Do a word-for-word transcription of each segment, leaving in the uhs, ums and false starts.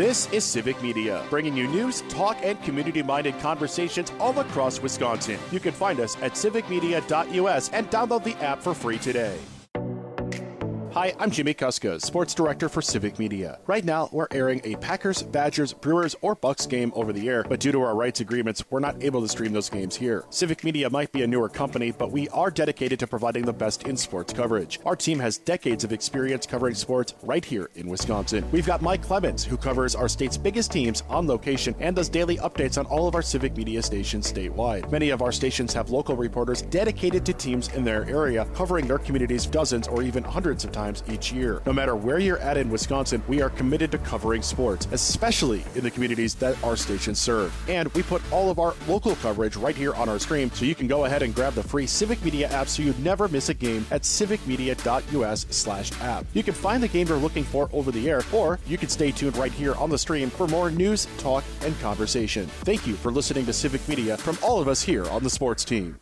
This is Civic Media, bringing you news, talk, and community-minded conversations all across Wisconsin. You can find us at civic media dot U S and download the app for free today. Hi, I'm Jimmy Kuska, Sports Director for Civic Media. Right now, we're airing a Packers, Badgers, Brewers, or Bucks game over the air, but due to our rights agreements, we're not able to stream those games here. Civic Media might be a newer company, but we are dedicated to providing the best in sports coverage. Our team has decades of experience covering sports right here in Wisconsin. We've got Mike Clemens, who covers our state's biggest teams on location and does daily updates on all of our Civic Media stations statewide. Many of our stations have local reporters dedicated to teams in their area, covering their communities dozens or even hundreds of times each year. No matter where you're at in Wisconsin, we are committed to covering sports, especially in the communities that our stations serve. And we put all of our local coverage right here on our stream, so you can go ahead and grab the free Civic Media app so you never miss a game at civic media dot U S slash app. You can find the game you're looking for over the air, or you can stay tuned right here on the stream for more news, talk, and conversation. Thank you for listening to Civic Media from all of us here on the sports team.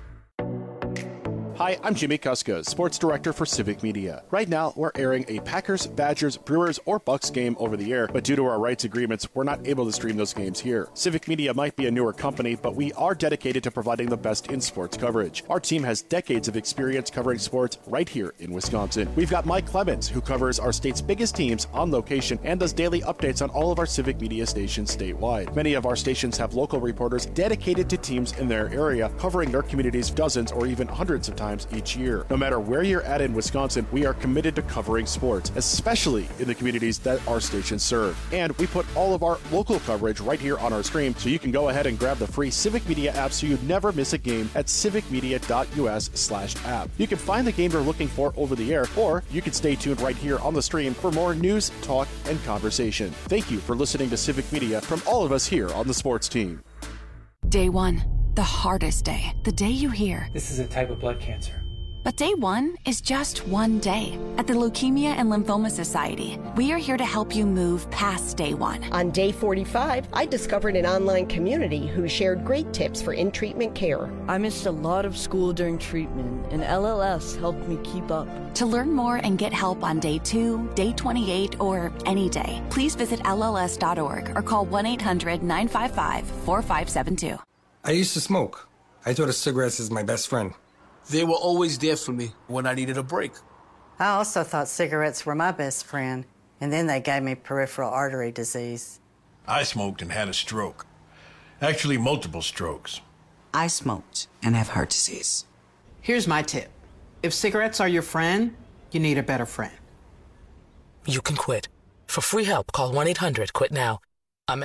Hi, I'm Jimmy Kuska, Sports Director for Civic Media. Right now, we're airing a Packers, Badgers, Brewers, or Bucks game over the air, but due to our rights agreements, we're not able to stream those games here. Civic Media might be a newer company, but we are dedicated to providing the best in sports coverage. Our team has decades of experience covering sports right here in Wisconsin. We've got Mike Clemens, who covers our state's biggest teams on location and does daily updates on all of our Civic Media stations statewide. Many of our stations have local reporters dedicated to teams in their area, covering their communities dozens or even hundreds of times each year. No matter where you're at in Wisconsin, we are committed to covering sports, especially in the communities that our stations serve. And we put all of our local coverage right here on our stream, so you can go ahead and grab the free Civic Media app so you never miss a game at civic media dot U S slash app. You can find the game you're looking for over the air, or you can stay tuned right here on the stream for more news, talk, and conversation. Thank you for listening to Civic Media from all of us here on the sports team. Day one, the hardest day, the day you hear, "This is a type of blood cancer." But day one is just one day. At the Leukemia and Lymphoma Society, we are here to help you move past day one. On day forty-five, I discovered an online community who shared great tips for in-treatment care. I missed a lot of school during treatment, and L L S helped me keep up. To learn more and get help on day two, day twenty-eight, or any day, please visit L L S dot org or call one eight hundred nine five five four five seven two. I used to smoke. I thought of cigarettes as my best friend. They were always there for me when I needed a break. I also thought cigarettes were my best friend, and then they gave me peripheral artery disease. I smoked and had a stroke. Actually, multiple strokes. I smoked and have heart disease. Here's my tip. If cigarettes are your friend, you need a better friend. You can quit. For free help, call one eight hundred quit now. I'm a...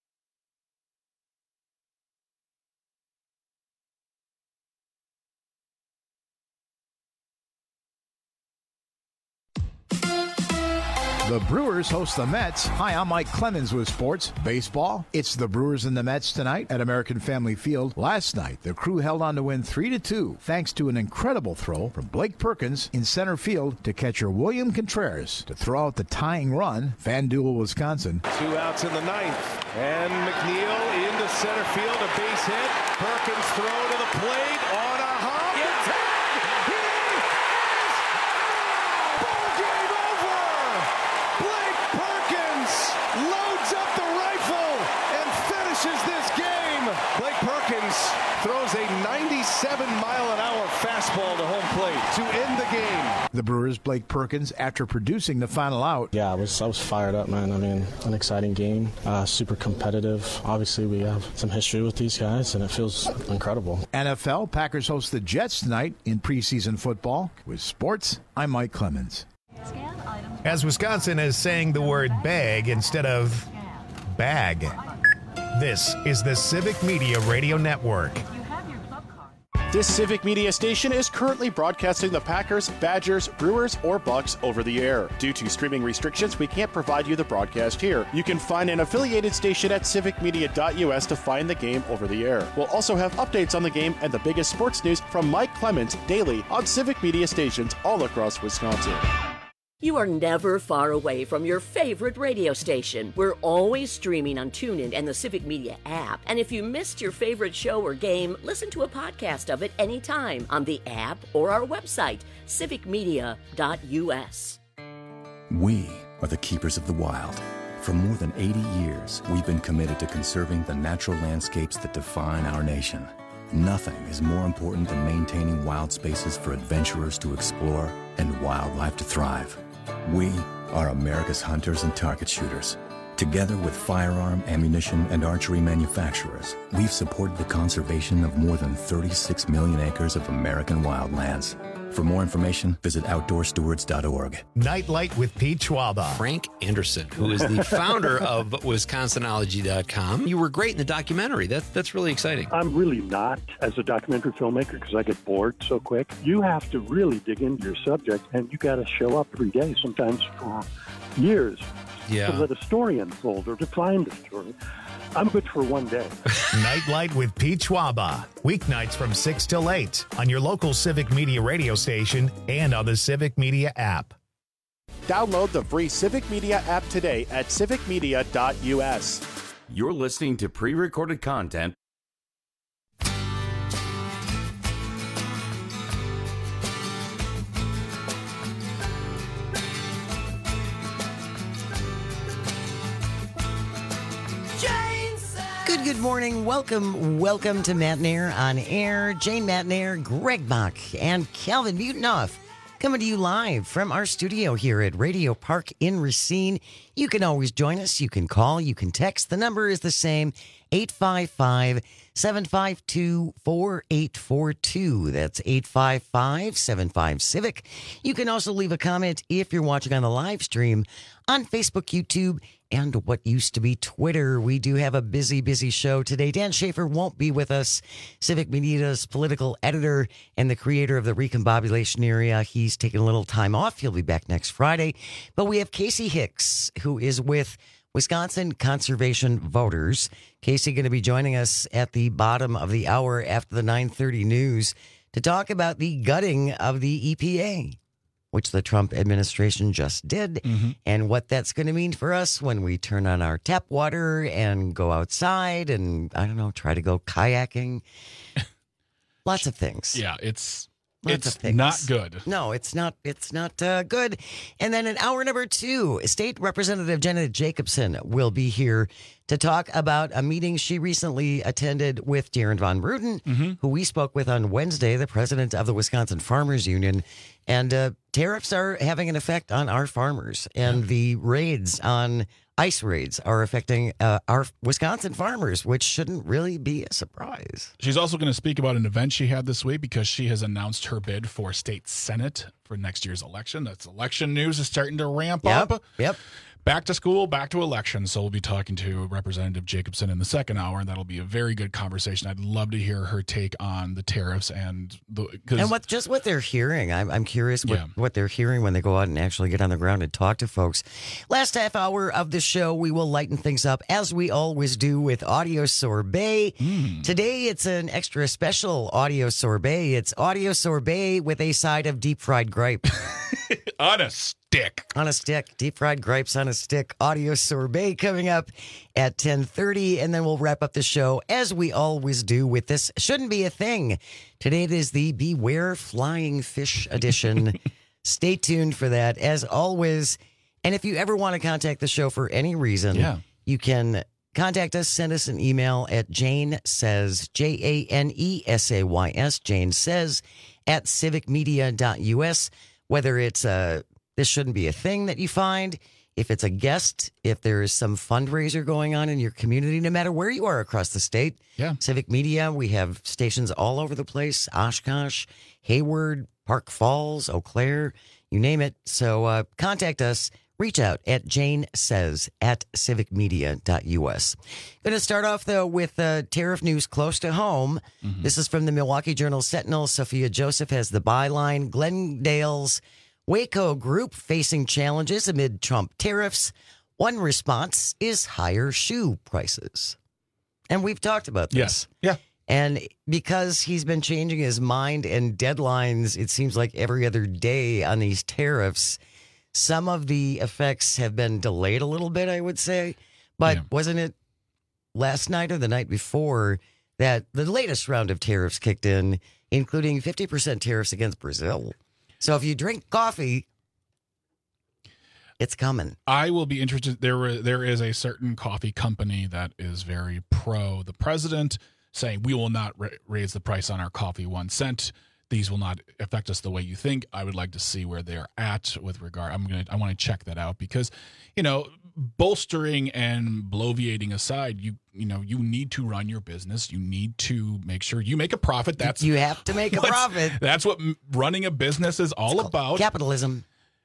The Brewers host the Mets. Hi, I'm Mike Clemens with Sports Baseball. It's the Brewers and the Mets tonight at American Family Field. Last night, the crew held on to win three to two thanks to an incredible throw from Blake Perkins in center field to catcher William Contreras to throw out the tying run. FanDuel, Wisconsin. Two outs in the ninth. And McNeil into center field, a base hit. Perkins throw to the plate on a hop. Yeah. Blake Perkins throws a ninety-seven mile an hour fastball to home plate to end the game. The Brewers' Blake Perkins, after producing the final out. Yeah, I was I was fired up, man. I mean, an exciting game, uh, super competitive. Obviously, we have some history with these guys, and it feels incredible. N F L, Packers host the Jets tonight in preseason football. With sports, I'm Mike Clemens. As Wisconsin is saying the word bag instead of bag. This is the Civic Media Radio Network. This Civic Media station is currently broadcasting the Packers, Badgers, Brewers, or Bucks over the air. Due to streaming restrictions, we can't provide you the broadcast here. You can find an affiliated station at civic media dot U S to find the game over the air. We'll also have updates on the game and the biggest sports news from Mike Clemens daily on Civic Media stations all across Wisconsin. You are never far away from your favorite radio station. We're always streaming on TuneIn and the Civic Media app. And if you missed your favorite show or game, listen to a podcast of it anytime on the app or our website, civic media dot U S. We are the keepers of the wild. For more than eighty years, we've been committed to conserving the natural landscapes that define our nation. Nothing is more important than maintaining wild spaces for adventurers to explore and wildlife to thrive. We are America's hunters and target shooters. Together with firearm, ammunition, and archery manufacturers, we've supported the conservation of more than thirty-six million acres of American wildlands. For more information, visit outdoor stewards dot org. Nightlight with Pete Schwaba. Frank Anderson, who is the founder of Wisconsinology dot com. You were great in the documentary. That, that's really exciting. I'm really not as a documentary filmmaker because I get bored so quick. You have to really dig into your subject, and you got to show up every day, sometimes for years, yeah. to let a story unfold or to find a story. I'm good for one day. Nightlight with Pete Schwaba. Weeknights from six till eight on your local Civic Media radio station and on the Civic Media app. Download the free Civic Media app today at civic media dot u s. You're listening to pre-recorded content. Good, good morning. Welcome, welcome to Matt Nair on Air. Jane Matt Nair, Greg Bach, and Calvin Mutenoff coming to you live from our studio here at Radio Park in Racine. You can always join us. You can call. You can text. The number is the same, eight five five, seven five two, four eight four two. That's eight five five, seven five, Civic. You can also leave a comment if you're watching on the live stream on Facebook, YouTube, and what used to be Twitter. We do have a busy, busy show today. Dan Schaefer won't be with us, Civic Media's political editor and the creator of the Recombobulation Area. He's taking a little time off. He'll be back next Friday. But we have Casey Hicks, who is with Wisconsin Conservation Voters. Casey going to be joining us at the bottom of the hour after the nine thirty news to talk about the gutting of the E P A, which the Trump administration just did, mm-hmm. and what that's going to mean for us when we turn on our tap water and go outside and, I don't know, try to go kayaking. Lots of things. Yeah, it's Lots it's of things. not good. No, it's not. It's not uh, good. And then in hour number two, State Representative Jenna Jacobson will be here to talk about a meeting she recently attended with Darren Von Ruden, mm-hmm. who we spoke with on Wednesday, the president of the Wisconsin Farmers Union. And uh, tariffs are having an effect on our farmers, and yeah. the raids on ICE raids are affecting uh, our Wisconsin farmers, which shouldn't really be a surprise. She's also going to speak about an event she had this week because she has announced her bid for state senate for next year's election. That's election news is starting to ramp yep. up. Yep. Back to school, back to election. So we'll be talking to Representative Jacobson in the second hour, and that'll be a very good conversation. I'd love to hear her take on the tariffs and the cause, and what just what they're hearing. I'm I'm curious what, yeah. what they're hearing when they go out and actually get on the ground and talk to folks. Last half hour of the show, we will lighten things up as we always do with audio sorbet. Mm. Today it's an extra special audio sorbet. It's audio sorbet with a side of deep fried gripe. On a stick. On a stick. Deep fried gripes on a stick. Audio sorbet coming up at ten thirty. And then we'll wrap up the show, as we always do, with this Shouldn't Be a Thing. Today it is the Beware Flying Fish edition. Stay tuned for that, as always. And if you ever want to contact the show for any reason, yeah. you can contact us. Send us an email at Jane Says, J A N E S A Y S, Jane Says, at civic media dot u s. Whether it's a, this shouldn't be a thing that you find, if it's a guest, if there is some fundraiser going on in your community, no matter where you are across the state. Yeah. Civic Media, we have stations all over the place, Oshkosh, Hayward, Park Falls, Eau Claire, you name it. So uh, contact us. Reach out at Jane Says at civic media dot u s. Going to start off, though, with uh, tariff news close to home. Mm-hmm. This is from the Milwaukee Journal Sentinel. Sophia Joseph has the byline. Glendale's Waco Group facing challenges amid Trump tariffs. One response is higher shoe prices. And we've talked about this. Yes. Yeah. And because he's been changing his mind and deadlines, it seems like every other day on these tariffs, some of the effects have been delayed a little bit, I would say. But yeah. wasn't it last night or the night before that the latest round of tariffs kicked in, including fifty percent tariffs against Brazil? So if you drink coffee... It's coming. I will be interested. There, were, there is a certain coffee company that is very pro the president, saying we will not ra- raise the price on our coffee one cent. These will not affect us the way you think. I would like to see where they're at with regard. I'm gonna. I want to check that out because, you know, bolstering and bloviating aside, you you know you need to run your business. You need to make sure you make a profit. That's you have to make a profit. That's what running a business is all about. Capitalism.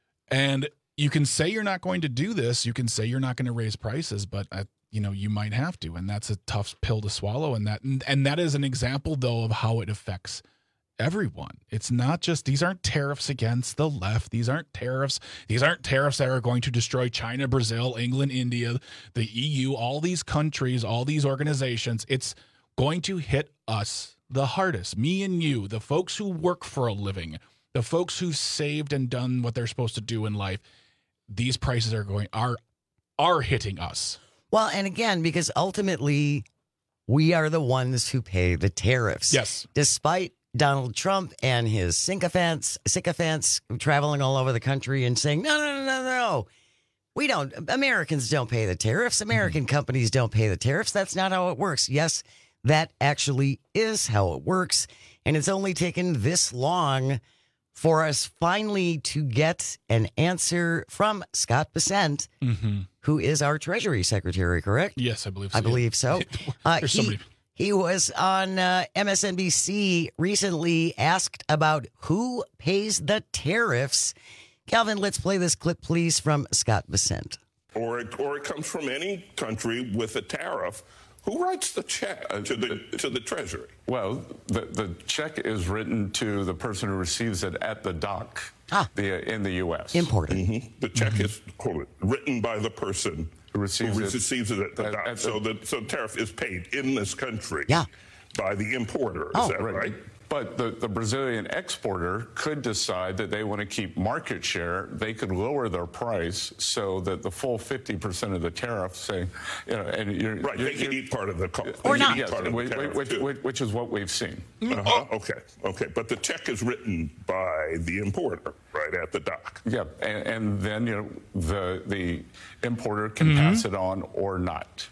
And you can say you're not going to do this. You can say you're not going to raise prices, but uh, you know you might have to, and that's a tough pill to swallow. And that and, and that is an example, though, of how it affects everyone. It's not just, these aren't tariffs against the left. These aren't tariffs. These aren't tariffs that are going to destroy China, Brazil, England, India, the E U, all these countries, all these organizations. It's going to hit us the hardest. Me and you, the folks who work for a living, the folks who've saved and done what they're supposed to do in life. These prices are going, are, are hitting us. Well, and again, because ultimately we are the ones who pay the tariffs. Yes. Despite Donald Trump and his sycophants, sycophants traveling all over the country and saying, no, no, no, no, no. We don't, Americans don't pay the tariffs. American mm-hmm. companies don't pay the tariffs. That's not how it works. Yes, that actually is how it works. And it's only taken this long for us finally to get an answer from Scott Bessent, mm-hmm. who is our Treasury Secretary, correct? Yes, I believe so. I believe so. Uh, he, somebody... he was on uh, M S N B C recently, asked about who pays the tariffs. Calvin, let's play this clip, please, from Scott Bessent. Or it, or it comes from any country with a tariff. Who writes the check to the to the Treasury? Well, the, the check is written to the person who receives it at the dock ah. the, in the U S Imported. Mm-hmm. The check mm-hmm. is hold it, written by the person who receives, who receives it, it at the at, dock. At the, so the so tariff is paid in this country yeah. by the importer. Is oh, that right? right? But the, the Brazilian exporter could decide that they want to keep market share. They could lower their price so that the full fifty percent of the tariff, say, you know, and you're right. You're, they can eat part of the cost, or not, yes, which, which, which, which is what we've seen. Uh-huh. Oh. Okay, okay, but the check is written by the importer, right at the dock. Yeah, and, and then you know the the importer can mm-hmm. pass it on or not.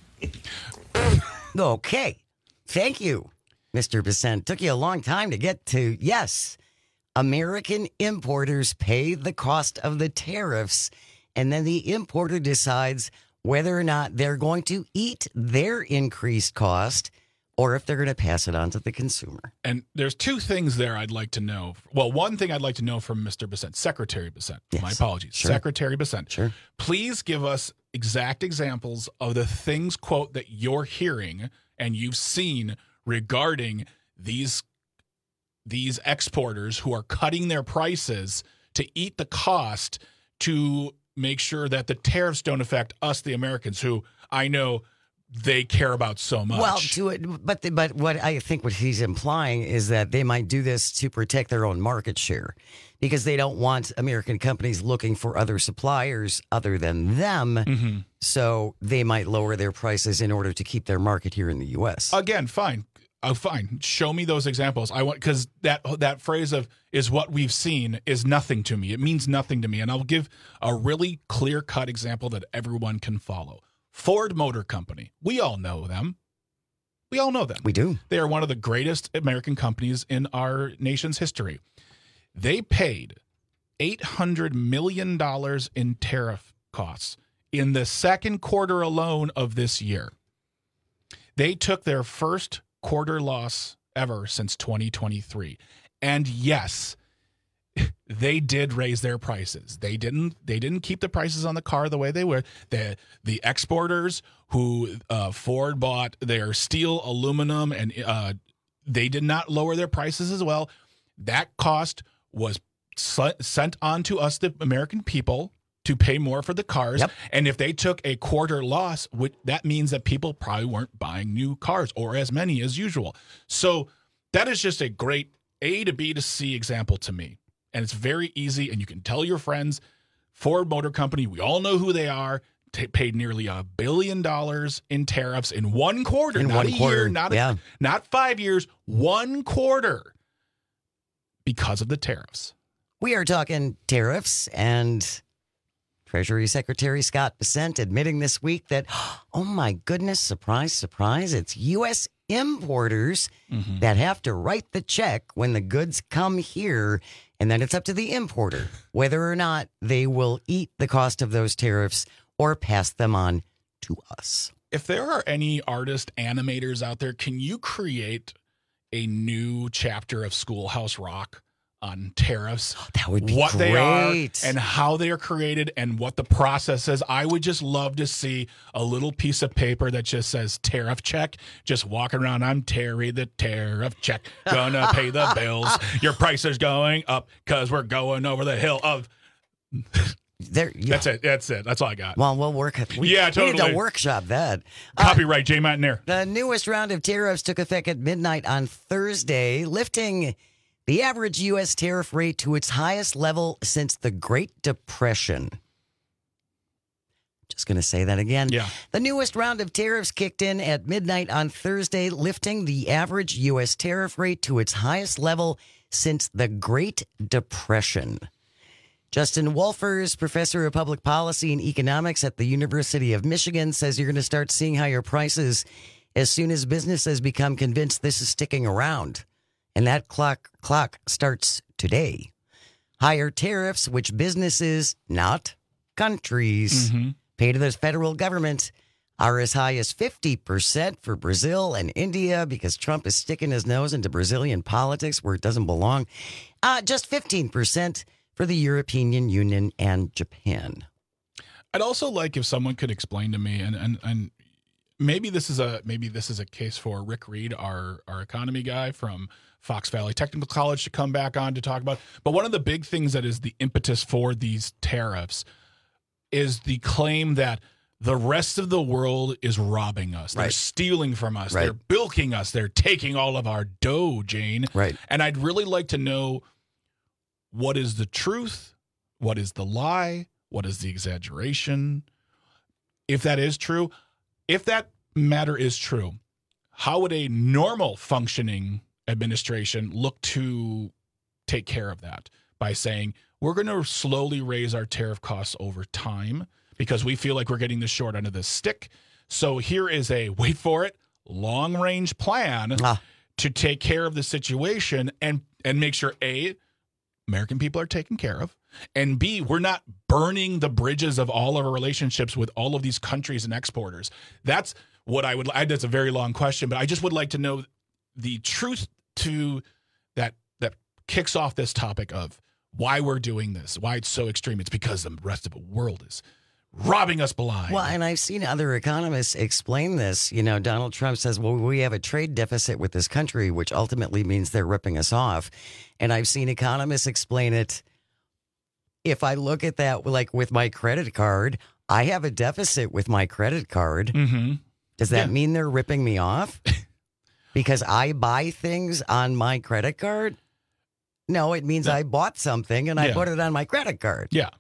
Okay, thank you, Mister Bessent. Took you a long time to get to, yes, American importers pay the cost of the tariffs, and then the importer decides whether or not they're going to eat their increased cost or if they're going to pass it on to the consumer. And there's two things there I'd like to know. Well, one thing I'd like to know from Mister Bessent, Secretary Bessent. Yes. My apologies. Sure. Secretary Bessent. Sure. Please give us exact examples of the things, quote, that you're hearing and you've seen regarding these these exporters who are cutting their prices to eat the cost to make sure that the tariffs don't affect us, the Americans, who I know they care about so much. Well, to it, but the, but what I think what he's implying is that they might do this to protect their own market share because they don't want American companies looking for other suppliers other than them. Mm-hmm. So they might lower their prices in order to keep their market here in the U S. Again, fine. Oh, fine. Show me those examples. I want, because that that phrase of is what we've seen is nothing to me. It means nothing to me. And I'll give a really clear cut example that everyone can follow. Ford Motor Company. We all know them. We all know them. We do. They are one of the greatest American companies in our nation's history. They paid eight hundred million dollars in tariff costs in the second quarter alone of this year. They took their first quarter loss ever since twenty twenty-three. And yes, they did raise their prices. They didn't they didn't keep the prices on the car the way they were. The the exporters who uh, Ford bought their steel, aluminum, and uh, they did not lower their prices as well. That cost was sent on to us, the American people, to pay more for the cars. Yep. And if they took a quarter loss, that means that people probably weren't buying new cars or as many as usual. So that is just a great A to B to C example to me. And it's very easy, and you can tell your friends, Ford Motor Company, we all know who they are, t- paid nearly a billion dollars in tariffs in one quarter. In not one a quarter, year, not, yeah. a, not five years, one quarter because of the tariffs. We are talking tariffs, and Treasury Secretary Scott Bessent admitting this week that, oh my goodness, surprise, surprise, it's U S importers mm-hmm. that have to write the check when the goods come here, and then it's up to the importer whether or not they will eat the cost of those tariffs or pass them on to us. If there are any artist animators out there, can you create a new chapter of Schoolhouse Rock on tariffs? That would be what great. They are and how they are created and what the process is. I would just love to see a little piece of paper that just says tariff check, just walking around. I'm Terry the tariff check, gonna pay the bills. Your price is going up because we're going over the hill of... There, yeah. That's it. That's it. That's all I got. Well, we'll work. We, yeah, totally. We need to workshop that. Copyright, uh, Jay Matnair. The newest round of tariffs took effect at midnight on Thursday, lifting the average U S tariff rate to its highest level since the Great Depression. Just going to say that again. Yeah. The newest round of tariffs kicked in at midnight on Thursday, lifting the average U S tariff rate to its highest level since the Great Depression. Justin Wolfers, professor of public policy and economics at the University of Michigan, says you're going to start seeing higher prices as soon as businesses become convinced this is sticking around. And that clock clock starts today. Higher tariffs, which businesses, not countries, mm-hmm. pay to the federal government, are as high as fifty percent for Brazil and India because Trump is sticking his nose into Brazilian politics where it doesn't belong. Uh, just fifteen percent for the European Union and Japan. I'd also like if someone could explain to me, and and, and maybe this is a maybe this is a case for Rick Reed, our our economy guy from Fox Valley Technical College, to come back on to talk about. But one of the big things that is the impetus for these tariffs is the claim that the rest of the world is robbing us. They're right. stealing from us. Right. They're bilking us. They're taking all of our dough, Jane. Right. And I'd really like to know, what is the truth? What is the lie? What is the exaggeration? If that is true, if that matter is true, how would a normal functioning administration look to take care of that? By saying, we're going to slowly raise our tariff costs over time because we feel like we're getting the short end of the stick. So here is a, wait for it, long-range plan ah. to take care of the situation and, and make sure, A, American people are taken care of, and B, we're not burning the bridges of all of our relationships with all of these countries and exporters. That's what I would – that's a very long question, but I just would like to know the truth to that that kicks off this topic of why we're doing this, why it's so extreme. It's because the rest of the world is robbing us blind. Well, and I've seen other economists explain this. You know, Donald Trump says, well, we have a trade deficit with this country, which ultimately means they're ripping us off. And I've seen economists explain it. If I look at that, like with my credit card, I have a deficit with my credit card. Mm-hmm. Does that yeah. mean they're ripping me off? Because I buy things on my credit card? No, it means yeah. I bought something and I yeah. put it on my credit card. Yeah.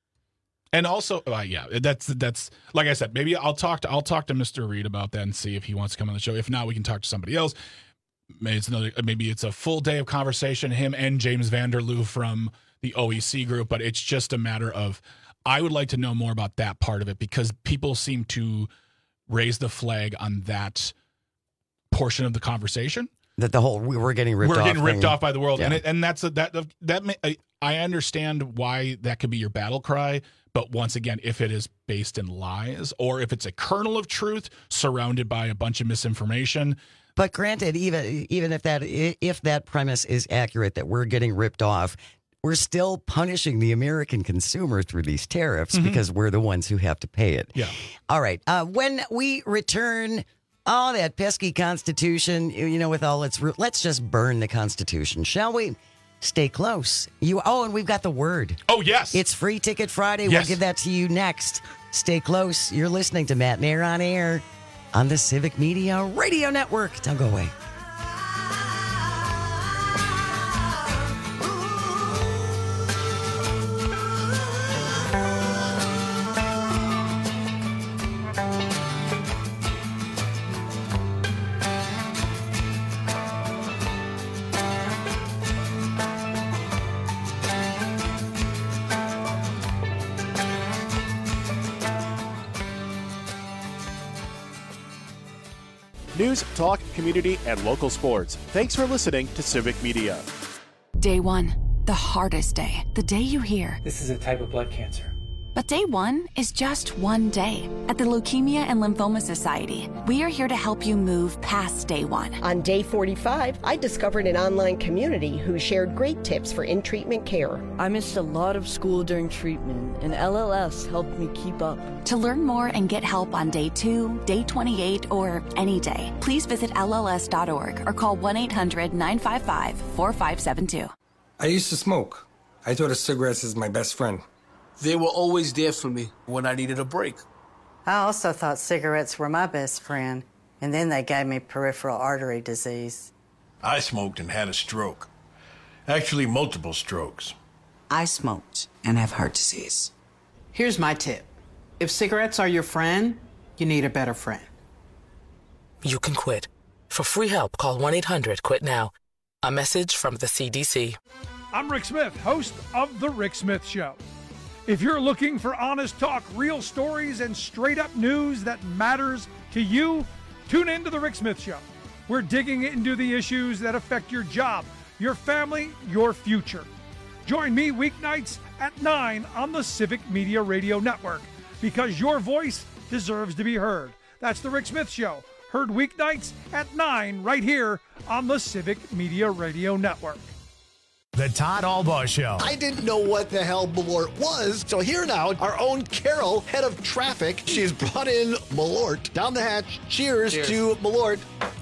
And also, uh, yeah, that's that's like I said. Maybe I'll talk to I'll talk to Mister Reed about that and see if he wants to come on the show. If not, we can talk to somebody else. Maybe it's another. Maybe it's a full day of conversation. Him and James Vanderloo from the O E C group. But it's just a matter of I would like to know more about that part of it because people seem to raise the flag on that portion of the conversation. That the whole we're getting ripped we're off. We're getting ripped thing. off by the world, yeah. and it, and that's a, that that may, I understand why that could be your battle cry. But once again, if it is based in lies or if it's a kernel of truth surrounded by a bunch of misinformation. But granted, even even if that if that premise is accurate, that we're getting ripped off, we're still punishing the American consumer through these tariffs mm-hmm. because we're the ones who have to pay it. Yeah. All right. Uh, when we return, oh, that pesky Constitution, you know, with all its roots, let's just burn the Constitution, shall we? Stay close. You. Oh, and we've got the word. Oh, yes. It's Free Ticket Friday. Yes. We'll give that to you next. Stay close. You're listening to Matt Nair on Air on the Civic Media Radio Network. Don't go away. News, talk, community, and local sports. Thanks for listening to Civic Media. Day one, the hardest day. The day you hear, this is a type of blood cancer. But day one is just one day. At the Leukemia and Lymphoma Society, we are here to help you move past day one. On day forty-five, I discovered an online community who shared great tips for in-treatment care. I missed a lot of school during treatment, and L L S helped me keep up. To learn more and get help on day two, day twenty-eight, or any day, please visit L L S dot org or call one eight hundred nine five five four five seven two. I used to smoke. I thought of cigarettes as my best friend. They were always there for me when I needed a break. I also thought cigarettes were my best friend, and then they gave me peripheral artery disease. I smoked and had a stroke. Actually, multiple strokes. I smoked and have heart disease. Here's my tip. If cigarettes are your friend, you need a better friend. You can quit. For free help, call one eight hundred quit now. A message from the C D C. I'm Rick Smith, host of The Rick Smith Show. If you're looking for honest talk, real stories, and straight-up news that matters to you, tune in to The Rick Smith Show. We're digging into the issues that affect your job, your family, your future. Join me weeknights at nine on the Civic Media Radio Network, because your voice deserves to be heard. That's The Rick Smith Show, heard weeknights at nine right here on the Civic Media Radio Network. The Todd Albaugh Show. I didn't know what the hell Malort was, so here now, our own Carol, head of traffic, she's brought in Malort down the hatch. Cheers, Cheers. to Malort.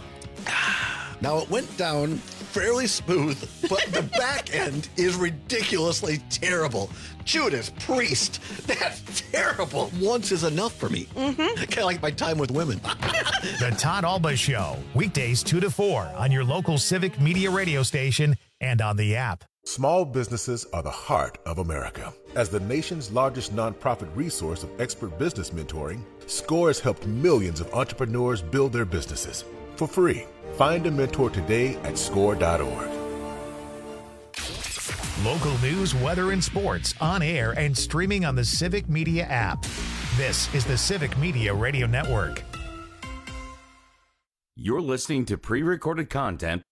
Now, it went down fairly smooth, but the back end is ridiculously terrible. Judas Priest, that's terrible. Once is enough for me. Mm-hmm. Kind of like my time with women. The Todd Albaugh Show, weekdays two to four on your local Civic Media radio station and on the app. Small businesses are the heart of America. As the nation's largest nonprofit resource of expert business mentoring, SCORE has helped millions of entrepreneurs build their businesses for free. Find a mentor today at score dot org. Local news, weather, and sports on air and streaming on the Civic Media app. This is the Civic Media Radio Network. You're listening to pre-recorded content.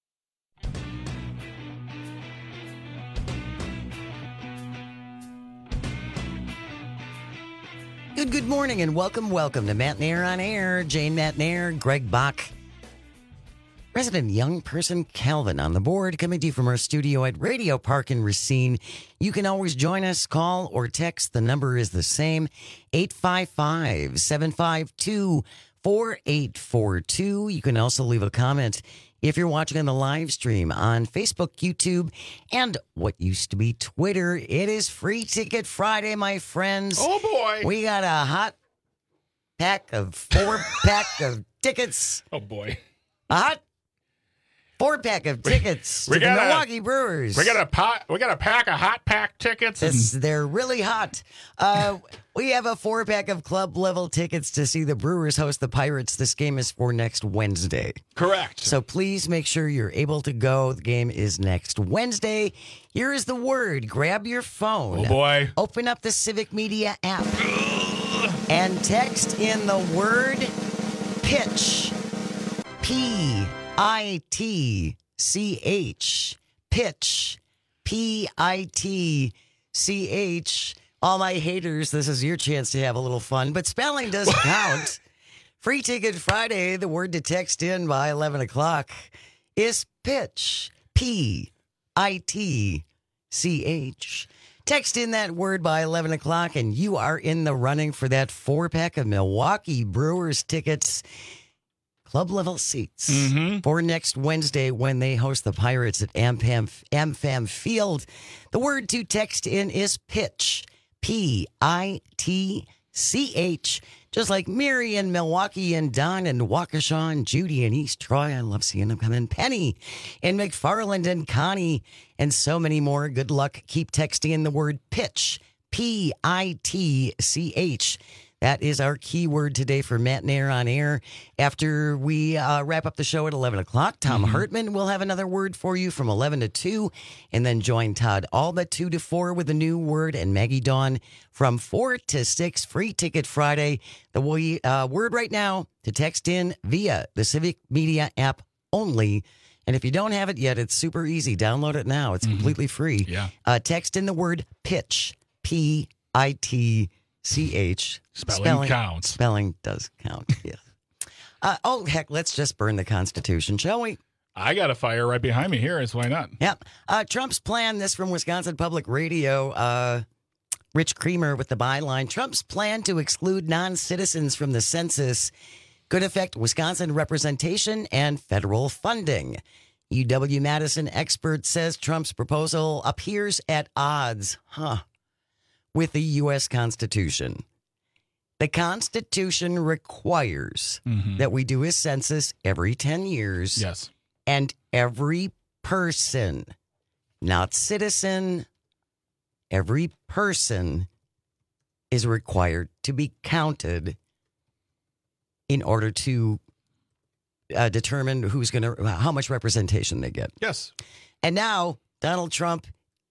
Good, good morning and welcome, welcome to Matt Nair on Air. Jane Matt Nair, Greg Bach. Resident young person Calvin on the board, coming to you from our studio at Radio Park in Racine. You can always join us, call or text. The number is the same, eight five five, seven five two, four eight four two. You can also leave a comment if you're watching on the live stream on Facebook, YouTube, and what used to be Twitter. It is Free Ticket Friday, my friends. Oh, boy. We got a hot pack of four pack of tickets. Oh, boy. A hot four pack of tickets we to the got Milwaukee a, Brewers. We got a pot. We got a pack of hot pack tickets. And... This, they're really hot. Uh, we have a four pack of club level tickets to see the Brewers host the Pirates. This game is for next Wednesday. Correct. So please make sure you're able to go. The game is next Wednesday. Here is the word. Grab your phone. Oh boy. Open up the Civic Media app and text in the word pitch. P I T C H. Pitch. P I T C H. All my haters, this is your chance to have a little fun, but spelling does count. Free Ticket Friday, the word to text in by eleven o'clock is pitch. P I T C H. Text in that word by eleven o'clock, and you are in the running for that four pack of Milwaukee Brewers tickets. Club level seats mm-hmm. for next Wednesday when they host the Pirates at AmFam, AmFam Field. The word to text in is pitch. P I T C H. Just like Mary in Milwaukee and Don in Waukesha and Judy in East Troy. I love seeing them come in. Penny in McFarland and Connie and so many more. Good luck. Keep texting in the word pitch. P I T C H. That is our keyword today for Matt Nair on Air. After we uh, wrap up the show at eleven o'clock, Tom mm-hmm. Hartman will have another word for you from eleven to two, and then join Todd Alba two to four with a new word, and Maggie Dawn from four to six, Free Ticket Friday. The we, uh, word right now to text in via the Civic Media app only. And if you don't have it yet, it's super easy. Download it now. It's mm-hmm. completely free. Yeah. Uh, text in the word pitch, P I T C H. Spelling, spelling counts. Spelling does count, yes. Uh, oh, heck, let's just burn the Constitution, shall we? I got a fire right behind me here, so why not? Yep. Uh, Trump's plan, this from Wisconsin Public Radio, uh, Rich Creamer with the byline, Trump's plan to exclude non-citizens from the census could affect Wisconsin representation and federal funding. U W-Madison expert says Trump's proposal appears at odds, huh, with the U S Constitution. The Constitution requires mm-hmm. that we do a census every ten years. Yes. And every person, not citizen, every person is required to be counted in order to uh, determine who's going to, how much representation they get. Yes. And now, Donald Trump,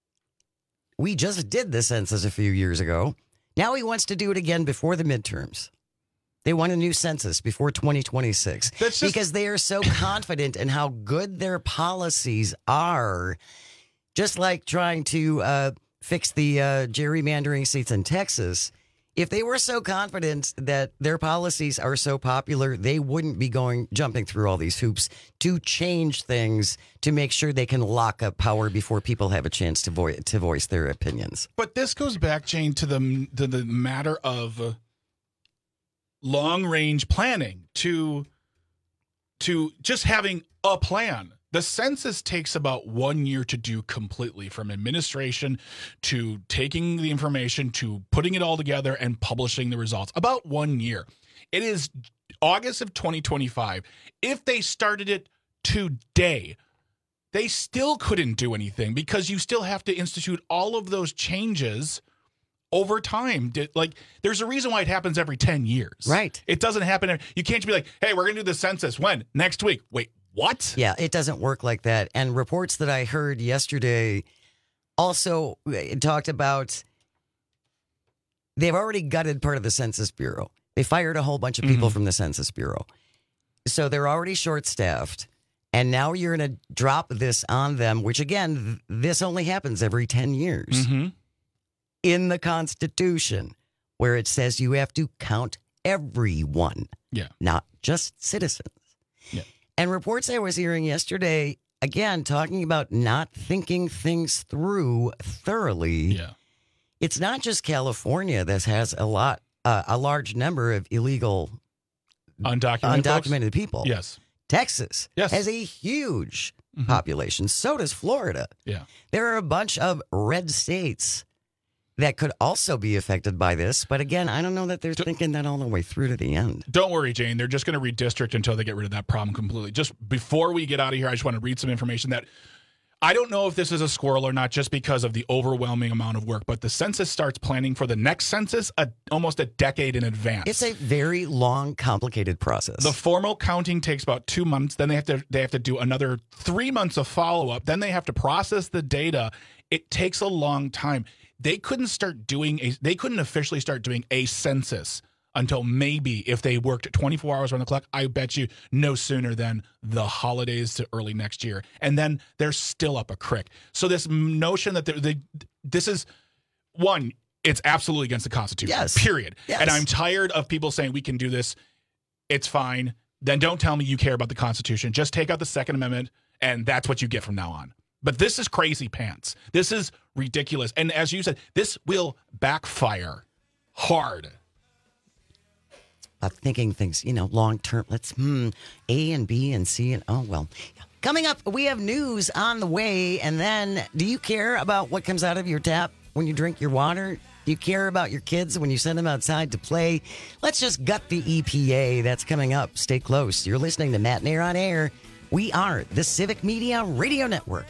we just did the census a few years ago. Now he wants to do it again before the midterms. They want a new census before twenty twenty-six just... because they are so confident in how good their policies are. Just like trying to uh, fix the uh, gerrymandering seats in Texas. If they were so confident that their policies are so popular, they wouldn't be going jumping through all these hoops to change things to make sure they can lock up power before people have a chance to, vo- to voice their opinions. But this goes back, Jane, to the to the matter of uh, long-range planning, to to just having a plan. The census takes about one year to do completely, from administration to taking the information to putting it all together and publishing the results. About one year. It is August of twenty twenty-five. If they started it today, they still couldn't do anything because you still have to institute all of those changes over time. Like, there's a reason why it happens every ten years. Right. It doesn't happen. You can't just be like, hey, we're going to do the census. When? Next week. Wait. What? Yeah, it doesn't work like that. And reports that I heard yesterday also talked about they've already gutted part of the Census Bureau. They fired a whole bunch of people mm-hmm. from the Census Bureau. So they're already short-staffed. And now you're going to drop this on them, which, again, this only happens every ten years. Mm-hmm. In the Constitution, where it says you have to count everyone, yeah, not just citizens. Yeah. And reports I was hearing yesterday, again, talking about not thinking things through thoroughly. Yeah. It's not just California that has a lot, uh, a large number of illegal, undocumented, undocumented folks? people. Yes. Texas yes. has a huge mm-hmm. population. So does Florida. Yeah. There are a bunch of red states that could also be affected by this. But again, I don't know that they're thinking that all the way through to the end. Don't worry, Jane. They're just going to redistrict until they get rid of that problem completely. Just before we get out of here, I just want to read some information that I don't know if this is a squirrel or not, just because of the overwhelming amount of work. But the census starts planning for the next census a, almost a decade in advance. It's a very long, complicated process. The formal counting takes about two months. Then they have to they have to do another three months of follow-up. Then they have to process the data. It takes a long time. They couldn't start doing a, they couldn't officially start doing a census until maybe if they worked twenty-four hours around the clock, I bet you no sooner than the holidays to early next year. And then they're still up a crick. So this notion that they, they this is, one, it's absolutely against the Constitution, yes. period. Yes. And I'm tired of people saying we can do this. It's fine. Then don't tell me you care about the Constitution. Just take out the Second Amendment, and that's what you get from now on. But this is crazy pants. This is ridiculous. And as you said, this will backfire hard. About thinking things, you know, long term. Let's, hmm, A and B and C and, oh, well. Coming up, we have news on the way. And then, do you care about what comes out of your tap when you drink your water? Do you care about your kids when you send them outside to play? Let's just gut the E P A. That's coming up. Stay close. You're listening to Matt Nair on Air. We are the Civic Media Radio Network.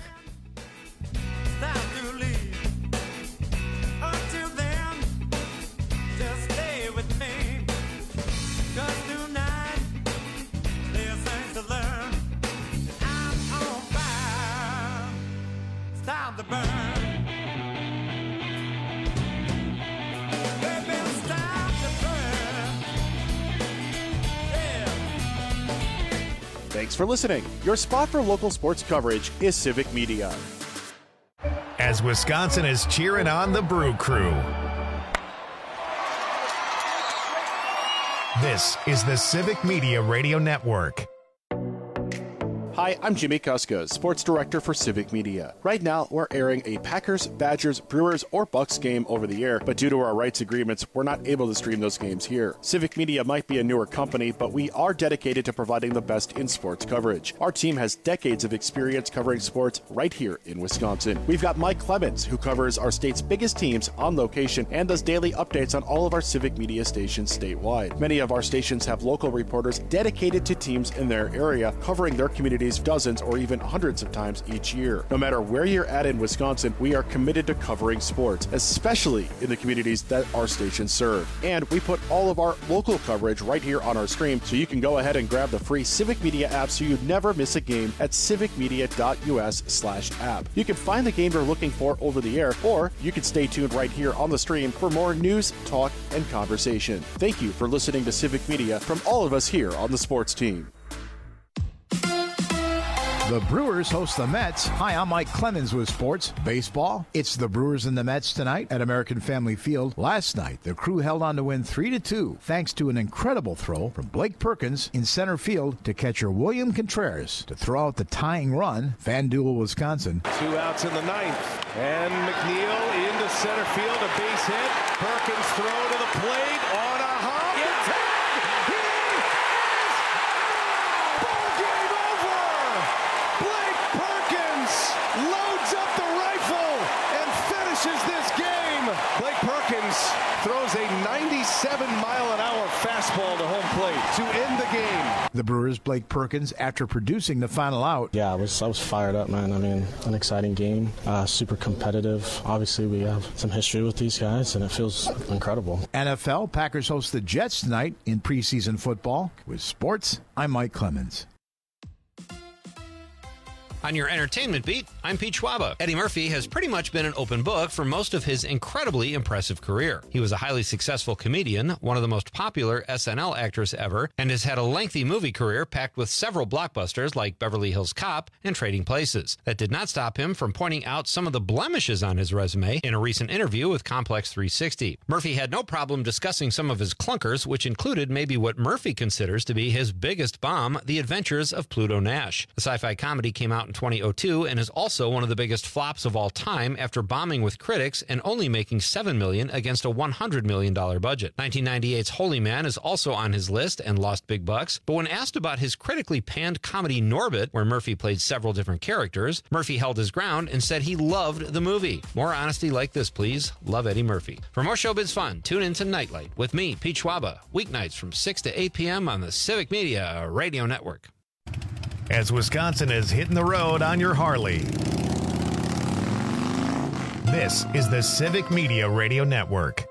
Until then, just stay with me. Thanks for listening. Your spot for local sports coverage is Civic Media. As Wisconsin is cheering on the Brew Crew. This is the Civic Media Radio Network. Hi, I'm Jimmy Kuska, Sports Director for Civic Media. Right now, we're airing a Packers, Badgers, Brewers, or Bucks game over the air, but due to our rights agreements, we're not able to stream those games here. Civic Media might be a newer company, but we are dedicated to providing the best in sports coverage. Our team has decades of experience covering sports right here in Wisconsin. We've got Mike Clemens, who covers our state's biggest teams on location and does daily updates on all of our Civic Media stations statewide. Many of our stations have local reporters dedicated to teams in their area, covering their communities dozens or even hundreds of times each year. No matter where you're at in Wisconsin, we are committed to covering sports, especially in the communities that our stations serve. And we put all of our local coverage right here on our stream, so you can go ahead and grab the free Civic Media app so you never miss a game at civicmedia.us slash app. You can find the game you're looking for over the air, or you can stay tuned right here on the stream for more news, talk, and conversation. Thank you for listening to Civic Media from all of us here on the sports team. The Brewers host the Mets. Hi, I'm Mike Clemens with Sports Baseball. It's the Brewers and the Mets tonight at American Family Field. Last night, the Crew held on to win three to two thanks to an incredible throw from Blake Perkins in center field to catcher William Contreras to throw out the tying run. FanDuel, Wisconsin. Two outs in the ninth. And McNeil into center field, a base hit. Perkins throw to the plate on a hop. Blake Perkins throws a ninety-seven mile an hour fastball to home plate to end the game. The Brewers' Blake Perkins, after producing the final out. Yeah, I was I was fired up, man. I mean, an exciting game, uh, super competitive. Obviously, we have some history with these guys, and it feels incredible. N F L, Packers host the Jets tonight in preseason football. With sports, I'm Mike Clemens. On your entertainment beat, I'm Pete Schwaba. Eddie Murphy has pretty much been an open book for most of his incredibly impressive career. He was a highly successful comedian, one of the most popular S N L actors ever, and has had a lengthy movie career packed with several blockbusters like Beverly Hills Cop and Trading Places. That did not stop him from pointing out some of the blemishes on his resume in a recent interview with Complex three sixty. Murphy had no problem discussing some of his clunkers, which included maybe what Murphy considers to be his biggest bomb, The Adventures of Pluto Nash. The sci-fi comedy came out in twenty oh two and is also one of the biggest flops of all time after bombing with critics and only making seven million dollars against a one hundred million dollars budget. nineteen ninety-eight's Holy Man is also on his list and lost big bucks, but when asked about his critically panned comedy Norbit, where Murphy played several different characters, Murphy held his ground and said he loved the movie. More honesty like this, please. Love Eddie Murphy. For more showbiz fun, tune in to Nightlight with me, Pete Schwaba, weeknights from six to eight p.m. on the Civic Media Radio Network. As Wisconsin is hitting the road on your Harley. This is the Civic Media Radio Network.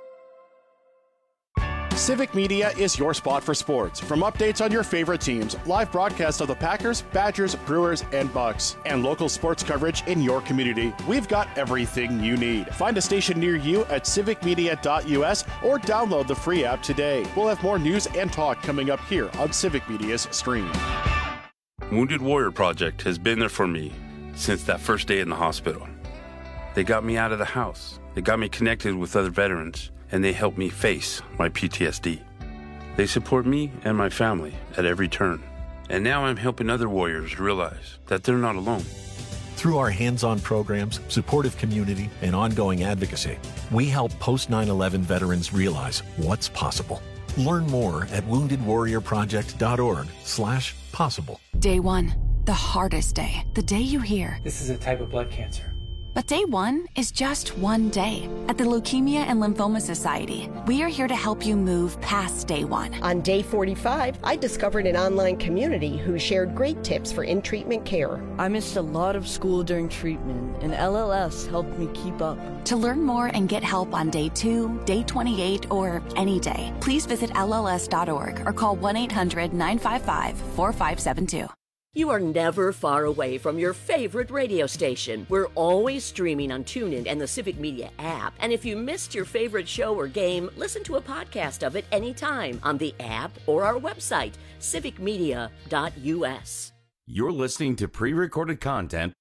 Civic Media is your spot for sports. From updates on your favorite teams, live broadcasts of the Packers, Badgers, Brewers, and Bucks, and local sports coverage in your community, we've got everything you need. Find a station near you at civic media dot u s or download the free app today. We'll have more news and talk coming up here on Civic Media's stream. Wounded Warrior Project has been there for me since that first day in the hospital. They got me out of the house. They got me connected with other veterans, and they helped me face my P T S D. They support me and my family at every turn. And now I'm helping other warriors realize that they're not alone. Through our hands-on programs, supportive community, and ongoing advocacy, we help post nine eleven veterans realize what's possible. Learn more at wounded warrior project dot org slash possible. Day one, the hardest day. The day you hear, this is a type of blood cancer. But day one is just one day. At the Leukemia and Lymphoma Society, we are here to help you move past day one. On day forty-five, I discovered an online community who shared great tips for in-treatment care. I missed a lot of school during treatment, and L L S helped me keep up. To learn more and get help on day two, day twenty-eight, or any day, please visit L L S dot org or call one eight hundred nine five five four five seven two. You are never far away from your favorite radio station. We're always streaming on TuneIn and the Civic Media app. And if you missed your favorite show or game, listen to a podcast of it anytime on the app or our website, civic media dot u s. You're listening to pre-recorded content.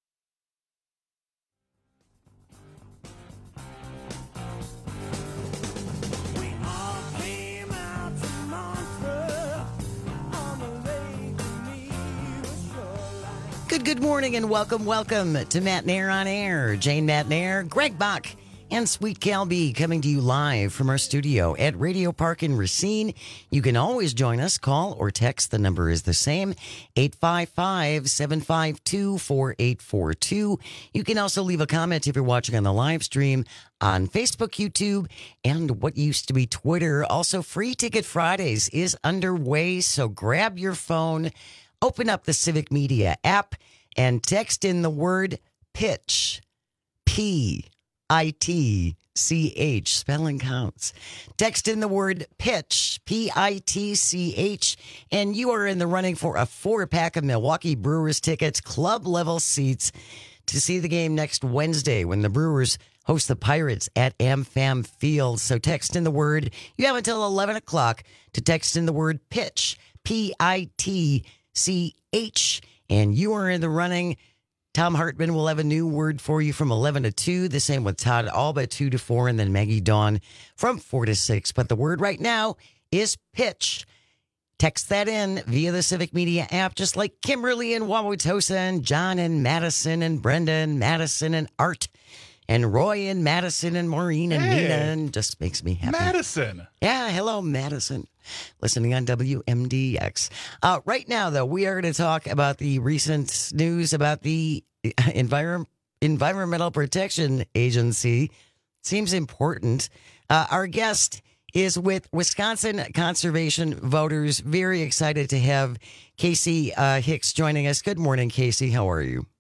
Good, good morning and welcome, welcome to Matt Nair on Air. Jane Matt Nair, Greg Bach, and Sweet Cal B coming to you live from our studio at Radio Park in Racine. You can always join us. Call or text. The number is the same, eight five five, seven five two, four eight four two. You can also leave a comment if you're watching on the live stream on Facebook, YouTube, and what used to be Twitter. Also, Free Ticket Fridays is underway, so grab your phone, open up the Civic Media app, and text in the word pitch. P I T C H. Spelling counts. Text in the word pitch. P I T C H. And you are in the running for a four-pack of Milwaukee Brewers tickets, club-level seats, to see the game next Wednesday when the Brewers host the Pirates at AmFam Field. So text in the word. You have until eleven o'clock to text in the word pitch. P I T C H. And you are in the running. Tom Hartman will have a new word for you from eleven to two. The same with Todd Alba, two to four, and then Maggie Dawn from four to six. But the word right now is pitch. Text that in via the Civic Media app, just like Kimberly and Wauwatosa and John and Madison and Brenda and Madison and Art and Roy and Madison and Maureen and Hey. Nina, and just makes me happy. Madison. Yeah, hello, Madison. Listening on W M D X. Uh, right now, though, we are going to talk about the recent news about the Envir- Environmental Protection Agency. Seems important. Uh, our guest is with Wisconsin Conservation Voters. Very excited to have Casey uh, Hicks joining us. Good morning, Casey. How are you?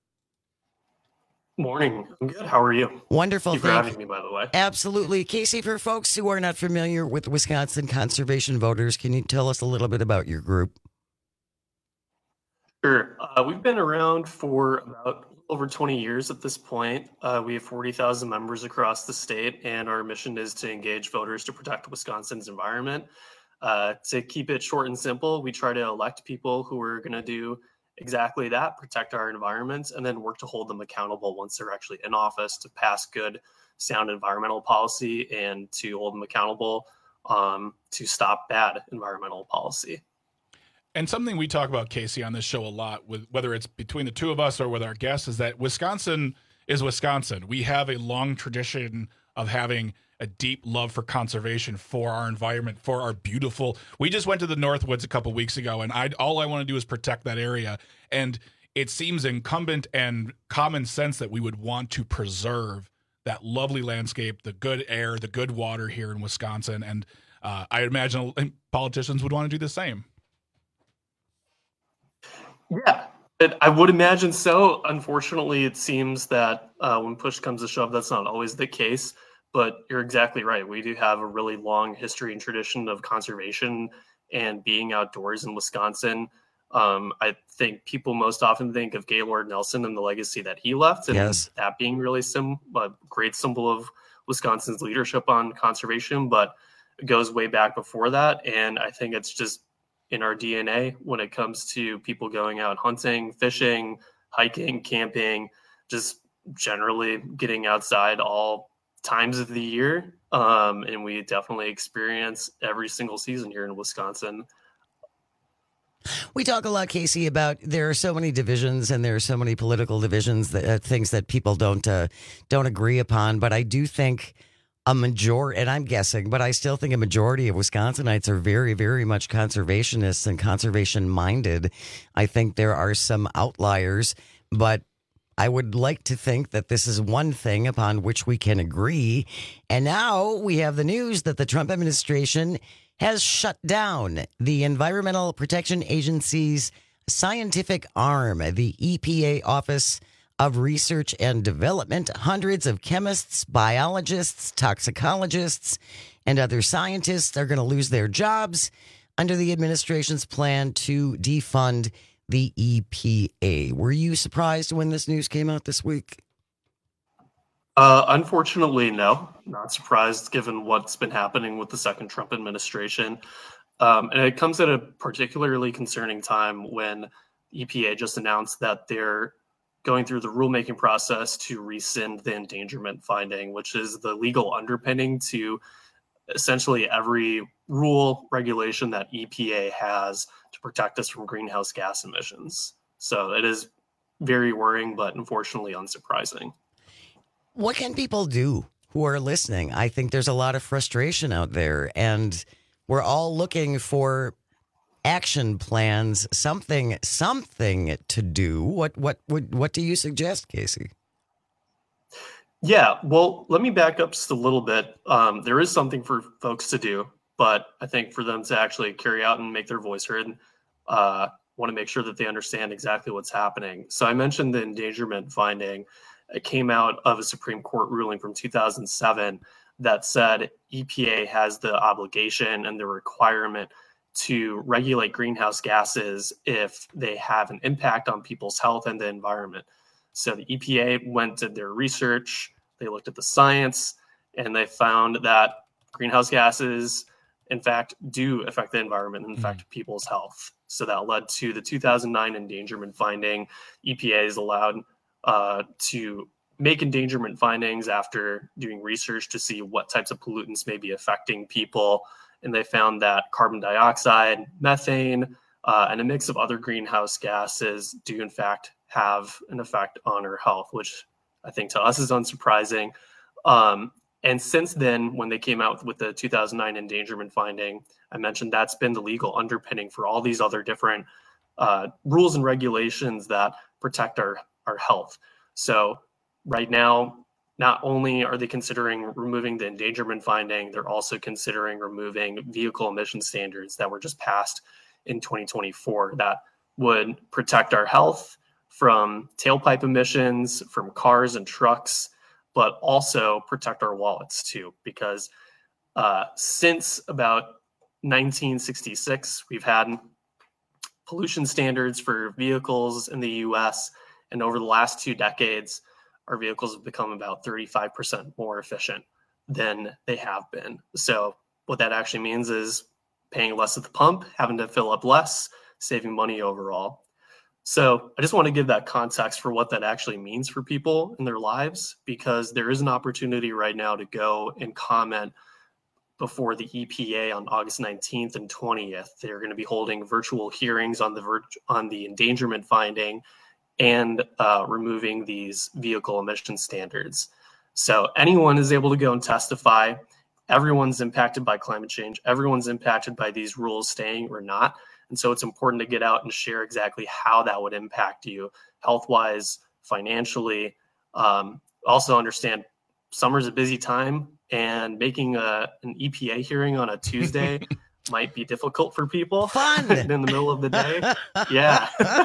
Morning. I'm good. How are you? Wonderful. Thank you for Thank having me, by the way. Absolutely. Casey, for folks who are not familiar with Wisconsin Conservation Voters, can you tell us a little bit about your group? Sure. Uh, we've been around for about over twenty years at this point. Uh, we have forty thousand members across the state, and our mission is to engage voters to protect Wisconsin's environment. Uh, to keep it short and simple, we try to elect people who are going to do exactly that, protect our environment, and then work to hold them accountable once they're actually in office to pass good, sound environmental policy and to hold them accountable um, to stop bad environmental policy. And something we talk about, Casey, on this show a lot, with whether it's between the two of us or with our guests, is that Wisconsin is Wisconsin. We have a long tradition of having a deep love for conservation, for our environment, for our beautiful. We just went to the Northwoods a couple weeks ago, and I all I want to do is protect that area. And it seems incumbent and common sense that we would want to preserve that lovely landscape, the good air, the good water here in Wisconsin. And uh, I imagine politicians would want to do the same. Yeah, it, I would imagine so. Unfortunately, it seems that uh, when push comes to shove, that's not always the case. But you're exactly right. We do have a really long history and tradition of conservation and being outdoors in Wisconsin. Um, I think people most often think of Gaylord Nelson and the legacy that he left, and Yes. that being really sim- a great symbol of Wisconsin's leadership on conservation. But it goes way back before that, and I think it's just in our D N A when it comes to people going out hunting, fishing, hiking, camping, just generally getting outside all times of the year. Um, and we definitely experience every single season here in Wisconsin. We talk a lot, Casey, about there are so many divisions and there are so many political divisions, that uh, things that people don't uh, don't agree upon. But I do think a majority, and I'm guessing, but I still think a majority of Wisconsinites are very, very much conservationists and conservation minded. I think there are some outliers, but I would like to think that this is one thing upon which we can agree. And now we have the news that the Trump administration has shut down the Environmental Protection Agency's scientific arm, the E P A Office of Research and Development. Hundreds of chemists, biologists, toxicologists, and other scientists are going to lose their jobs under the administration's plan to defund the E P A. Were you surprised when this news came out this week? Uh, unfortunately, no. Not surprised given what's been happening with the second Trump administration. Um, and it comes at a particularly concerning time when E P A just announced that they're going through the rulemaking process to rescind the endangerment finding, which is the legal underpinning to essentially every rule, regulation that E P A has to protect us from greenhouse gas emissions. So it is very worrying, but unfortunately unsurprising. What can people do who are listening? I think there's a lot of frustration out there, and we're all looking for action plans, something, something to do. What, what, what, what do you suggest, Casey? Yeah, well, let me back up just a little bit. Um, there is something for folks to do, but I think for them to actually carry out and make their voice heard, uh, want to make sure that they understand exactly what's happening. So I mentioned the endangerment finding. It came out of a Supreme Court ruling from two thousand seven that said E P A has the obligation and the requirement to regulate greenhouse gases if they have an impact on people's health and the environment. So the E P A went to their research, they looked at the science, and they found that greenhouse gases, in fact, do affect the environment and affect mm-hmm. people's health. So that led to the two thousand nine endangerment finding. E P A is allowed uh, to make endangerment findings after doing research to see what types of pollutants may be affecting people. And they found that carbon dioxide, methane, uh, and a mix of other greenhouse gases do, in fact, have an effect on our health, which I think to us is unsurprising. Um, and since then, when they came out with the two thousand nine endangerment finding, I mentioned that's been the legal underpinning for all these other different uh, rules and regulations that protect our, our health. So right now, not only are they considering removing the endangerment finding, they're also considering removing vehicle emission standards that were just passed in twenty twenty-four that would protect our health from tailpipe emissions, from cars and trucks, but also protect our wallets too. Because uh, since about nineteen sixty-six, we've had pollution standards for vehicles in the U S, and over the last two decades, our vehicles have become about thirty-five percent more efficient than they have been. So what that actually means is paying less at the pump, having to fill up less, saving money overall. So I just want to give that context for what that actually means for people in their lives, because there is an opportunity right now to go and comment before the E P A on August nineteenth and twentieth. They're going to be holding virtual hearings on the vir- on the endangerment finding and uh, removing these vehicle emission standards. So anyone is able to go and testify. Everyone's impacted by climate change. Everyone's impacted by these rules staying or not. And so it's important to get out and share exactly how that would impact you health-wise, financially. Um, also understand summer's a busy time, and making a, an E P A hearing on a Tuesday might be difficult for people. Fun! In the middle of the day. Yeah.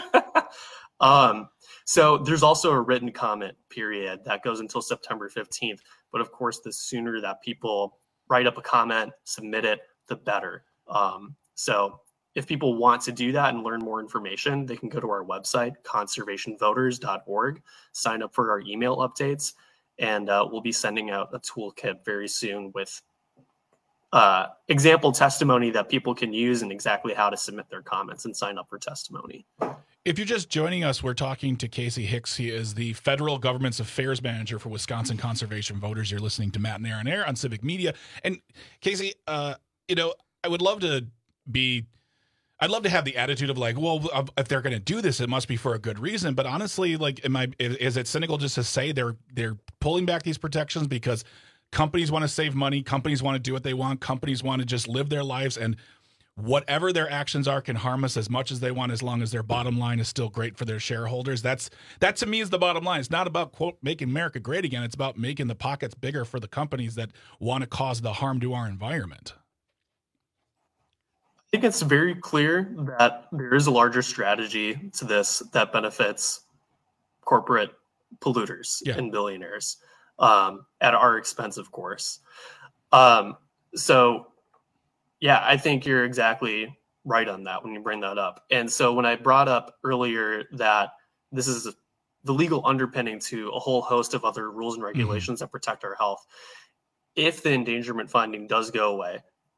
Um, so there's also a written comment period that goes until September fifteenth. But of course, the sooner that people write up a comment, submit it, the better. Um, so if people want to do that and learn more information, they can go to our website, conservation voters dot org, sign up for our email updates, and uh, we'll be sending out a toolkit very soon with uh, example testimony that people can use and exactly how to submit their comments and sign up for testimony. If you're just joining us, we're talking to Casey Hicks. He is the federal government's affairs manager for Wisconsin Conservation Voters. You're listening to Matt and Aaron Air on Civic Media. And Casey, uh, you know, I would love to be, I'd love to have the attitude of like, well, if they're going to do this, it must be for a good reason. But honestly, like, am I, is it cynical just to say they're they're pulling back these protections because companies want to save money, companies want to do what they want, companies want to just live their lives, and whatever their actions are can harm us as much as they want, as long as their bottom line is still great for their shareholders. That's that to me is the bottom line. It's not about, quote, making America great again. It's about making the pockets bigger for the companies that want to cause the harm to our environment. I think it's very clear that there is a larger strategy to this that benefits corporate polluters yeah. and billionaires um, at our expense, of course. Um, so Yeah, I think you're exactly right on that when you bring that up. And so when I brought up earlier that this is the legal underpinning to a whole host of other rules and regulations mm-hmm. that protect our health, if the endangerment finding does go away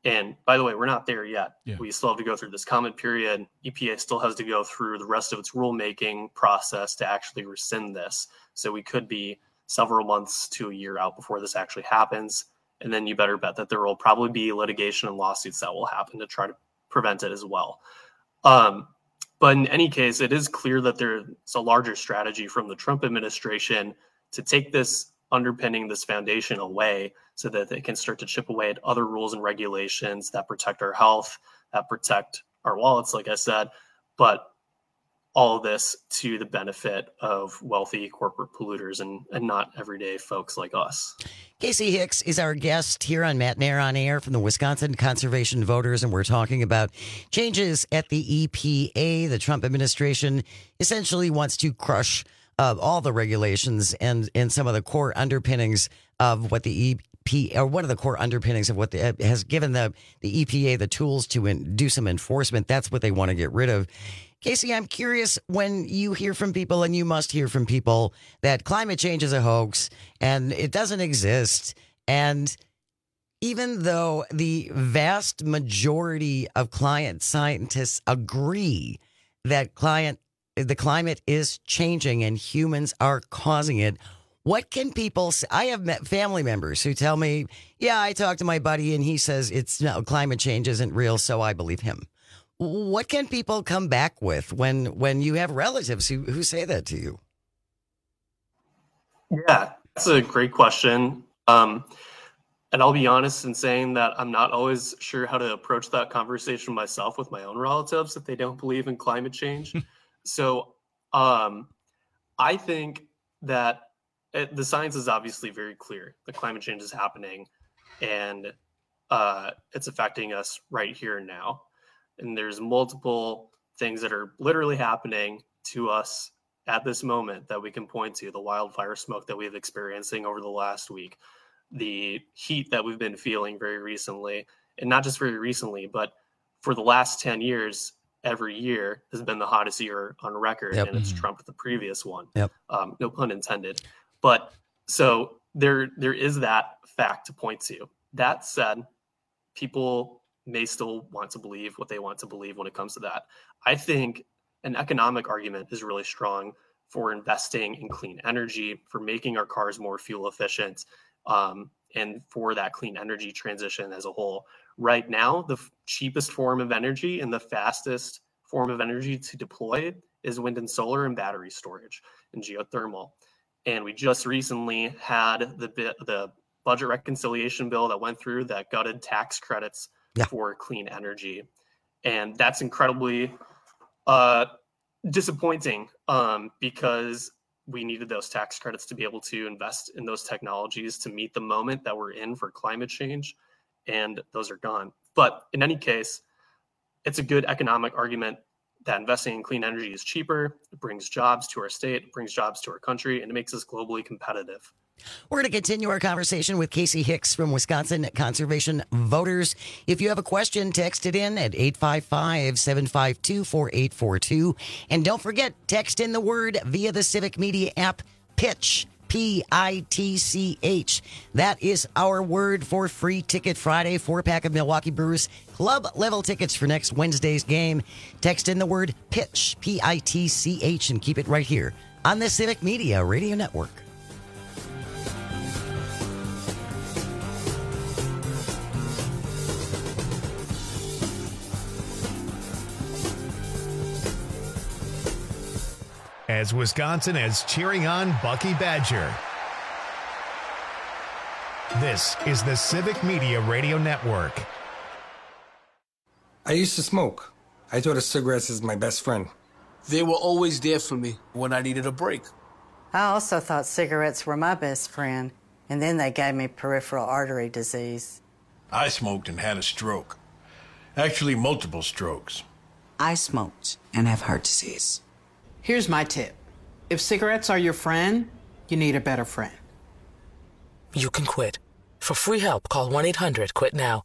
And by the way, we're not there yet. Yeah. We still have to go through this comment period. E P A still has to go through the rest of its rulemaking process to actually rescind this. So we could be several months to a year out before this actually happens. And then you better bet that there will probably be litigation and lawsuits that will happen to try to prevent it as well. Um, but in any case, it is clear that there's a larger strategy from the Trump administration to take this underpinning, this foundation away so that they can start to chip away at other rules and regulations that protect our health, that protect our wallets, like I said, but all of this to the benefit of wealthy corporate polluters and, and not everyday folks like us. Casey Hicks is our guest here on Matt Nair on Air from the Wisconsin Conservation Voters, and we're talking about changes at the E P A. The Trump administration essentially wants to crush uh, all the regulations and, and some of the core underpinnings of what the E P A, or one of the core underpinnings of what the, uh, has given the, the E P A the tools to in, do some enforcement. That's what they want to get rid of. Casey, I'm curious, when you hear from people, and you must hear from people, that climate change is a hoax and it doesn't exist. And even though the vast majority of climate scientists agree that client, the climate is changing and humans are causing it, what can people say? I have met family members who tell me, yeah, I talked to my buddy and he says it's no, climate change isn't real, so I believe him. What can people come back with when when you have relatives who, who say that to you? Yeah, that's a great question. Um, and I'll be honest in saying that I'm not always sure how to approach that conversation myself with my own relatives if they don't believe in climate change. so um, I think that it, the science is obviously very clear that climate change is happening and uh, it's affecting us right here and now. And there's multiple things that are literally happening to us at this moment that we can point to. The wildfire smoke that we've experiencing over the last week, the heat that we've been feeling very recently, and not just very recently, but for the last ten years, every year has been the hottest year on record, yep. and it's trumped the previous one. Yep. Um, no pun intended. But so there, there is that fact to point to. That said, people may still want to believe what they want to believe when it comes to that. I think an economic argument is really strong for investing in clean energy, for making our cars more fuel efficient, um, and for that clean energy transition as a whole. Right now, the f- cheapest form of energy and the fastest form of energy to deploy is wind and solar and battery storage and geothermal. And we just recently had the bit, the budget reconciliation bill that went through that gutted tax credits Yeah. for clean energy. And that's incredibly uh, disappointing um, because we needed those tax credits to be able to invest in those technologies to meet the moment that we're in for climate change. And those are gone. But in any case, it's a good economic argument that investing in clean energy is cheaper. It brings jobs to our state, it brings jobs to our country, and it makes us globally competitive. We're going to continue our conversation with Casey Hicks from Wisconsin Conservation Voters. If you have a question, text it in at eight five five, seven five two, four eight four two. And don't forget, text in the word via the Civic Media app, PITCH, P I T C H. That is our word for Free Ticket Friday. Four-pack of Milwaukee Brewers club-level tickets for next Wednesday's game. Text in the word PITCH, P I T C H, and keep it right here on the Civic Media Radio Network. As Wisconsin is cheering on Bucky Badger. This is the Civic Media Radio Network. I used to smoke. I thought of cigarettes as my best friend. They were always there for me when I needed a break. I also thought cigarettes were my best friend, and then they gave me peripheral artery disease. I smoked and had a stroke. Actually, multiple strokes. I smoked and have heart disease. Here's my tip. If cigarettes are your friend, you need a better friend. You can quit. For free help, call one eight hundred quit now.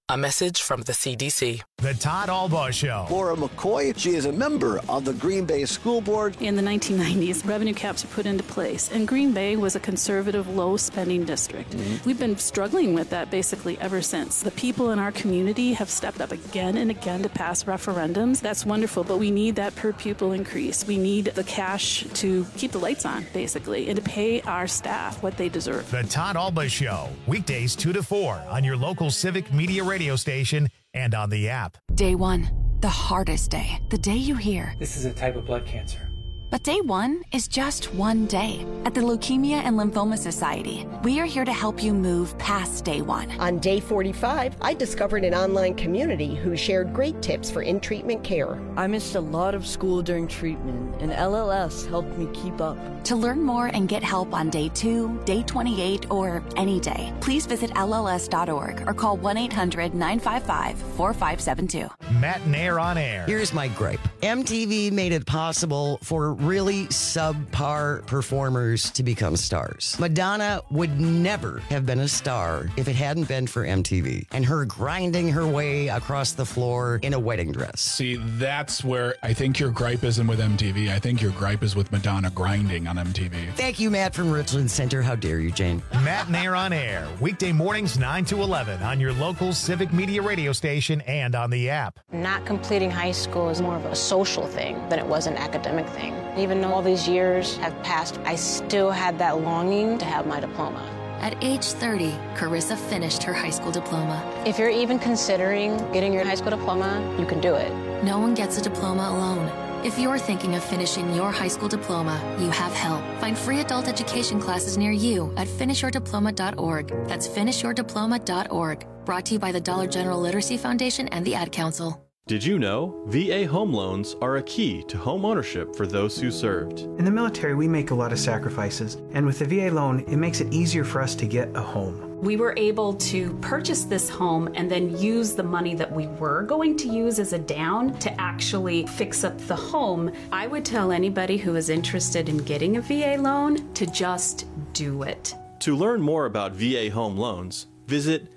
A message from the C D C. The Todd Albaugh Show. Laura McCoy, she is a member of the Green Bay School Board. In the nineteen nineties, revenue caps were put into place, and Green Bay was a conservative, low-spending district. Mm-hmm. We've been struggling with that basically ever since. The people in our community have stepped up again and again to pass referendums. That's wonderful, but we need that per-pupil increase. We need the cash to keep the lights on, basically, and to pay our staff what they deserve. The Todd Albaugh Show, weekdays two to four on your local Civic Media radio station and on the app. Day one, the hardest day, the day you hear, "This is a type of blood cancer." But day one is just one day. At the Leukemia and Lymphoma Society, we are here to help you move past day one. On day forty-five, I discovered an online community who shared great tips for in-treatment care. I missed a lot of school during treatment, and L L S helped me keep up. To learn more and get help on day two, day twenty-eight, or any day, please visit L L S dot org or call one eight hundred nine five five four five seven two. Matt and Air on Air. Here's my gripe. M T V made it possible for really subpar performers to become stars. Madonna would never have been a star if it hadn't been for M T V and her grinding her way across the floor in a wedding dress. See, that's where I think your gripe isn't with M T V. I think your gripe is with Madonna grinding on M T V. Thank you, Matt from Richland Center. How dare you, Jane? Matt and Air on Air, weekday mornings nine to eleven on your local Civic Media radio station and on the app. Not completing high school is more of a social thing than it was an academic thing. Even though all these years have passed, I still had that longing to have my diploma. At age thirty, Carissa finished her high school diploma. If you're even considering getting your high school diploma, you can do it. No one gets a diploma alone. If you're thinking of finishing your high school diploma, you have help. Find free adult education classes near you at finish your diploma dot org. That's finish your diploma dot org. Brought to you by the Dollar General Literacy Foundation and the Ad Council. Did you know V A home loans are a key to home ownership for those who served? In the military, we make a lot of sacrifices, and with the V A loan, it makes it easier for us to get a home. We were able to purchase this home and then use the money that we were going to use as a down to actually fix up the home. I would tell anybody who is interested in getting a V A loan to just do it. To learn more about V A home loans, visit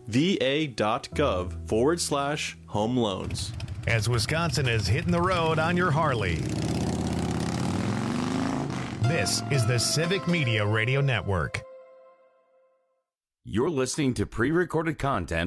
va.gov forward slash home loans. As Wisconsin is hitting the road on your Harley. This is the Civic Media Radio Network. You're listening to pre-recorded content.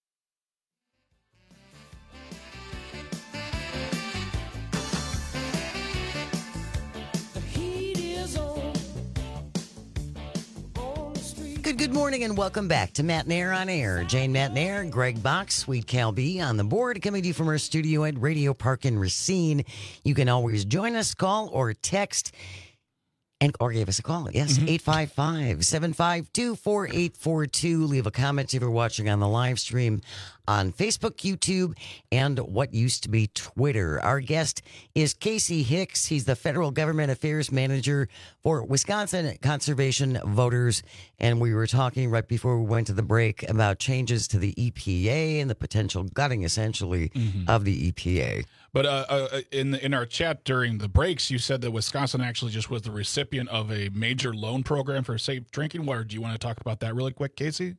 Good, good morning and welcome back to Matt and Air on Air. Jane Matt and Air, Greg Box, Sweet Cal B on the board, coming to you from our studio at Radio Park in Racine. You can always join us, call or text, and or give us a call. Yes, mm-hmm. eight five five, seven five two, four eight four two. Leave a comment if you're watching on the live stream on Facebook, YouTube, and what used to be Twitter. Our guest is Casey Hicks. He's the Federal Government Affairs Manager for Wisconsin Conservation Voters. And we were talking right before we went to the break about changes to the E P A and the potential gutting, essentially, mm-hmm. of the E P A. But uh, uh, in in our chat during the breaks, you said that Wisconsin actually just was the recipient of a major loan program for safe drinking water. Do you want to talk about that really quick, Casey?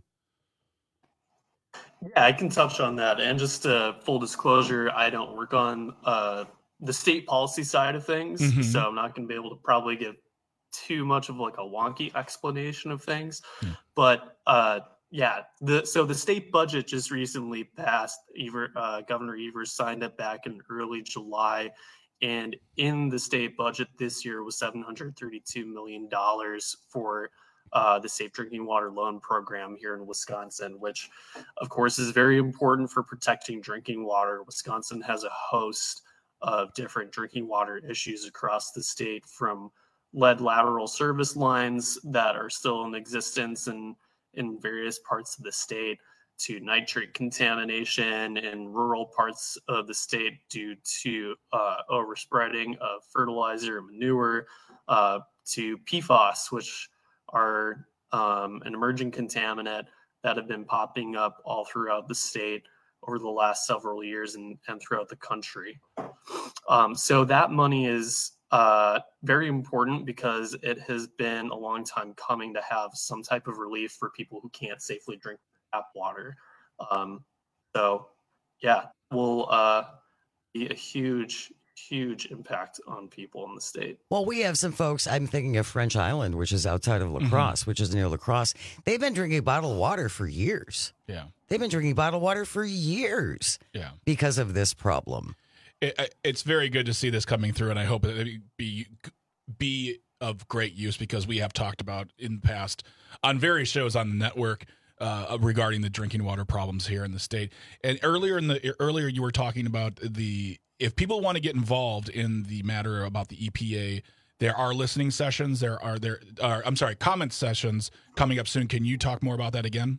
Yeah, I can touch on that. And just uh, full disclosure, I don't work on uh, the state policy side of things, mm-hmm. so I'm not going to be able to probably give too much of like a wonky explanation of things. Mm. But uh, yeah, the so the state budget just recently passed. Ever, uh, Governor Evers signed it back in early July. And in the state budget this year was seven hundred thirty-two million dollars for Uh, the Safe Drinking Water Loan Program here in Wisconsin, which, of course, is very important for protecting drinking water. Wisconsin has a host of different drinking water issues across the state, from lead lateral service lines that are still in existence in, in various parts of the state, to nitrate contamination in rural parts of the state due to uh, overspreading of fertilizer and manure, uh, to P FAS, which are um, an emerging contaminant that have been popping up all throughout the state over the last several years and, and throughout the country. Um, so that money is uh, very important because it has been a long time coming to have some type of relief for people who can't safely drink tap water. Um, So, yeah, will uh, be a huge, huge impact on people in the state. Well, we have some folks, I'm thinking of French Island, which is outside of La Crosse, mm-hmm. which is near La Crosse. They've been drinking bottled water for years. Yeah. They've been drinking bottled water for years. Yeah. Because of this problem. It, it's very good to see this coming through, and I hope it be be of great use, because we have talked about in the past on various shows on the network uh, regarding the drinking water problems here in the state. And earlier in the earlier you were talking about the if people want to get involved in the matter about the E P A, there are listening sessions. There are there are I'm sorry, comment sessions coming up soon. Can you talk more about that again?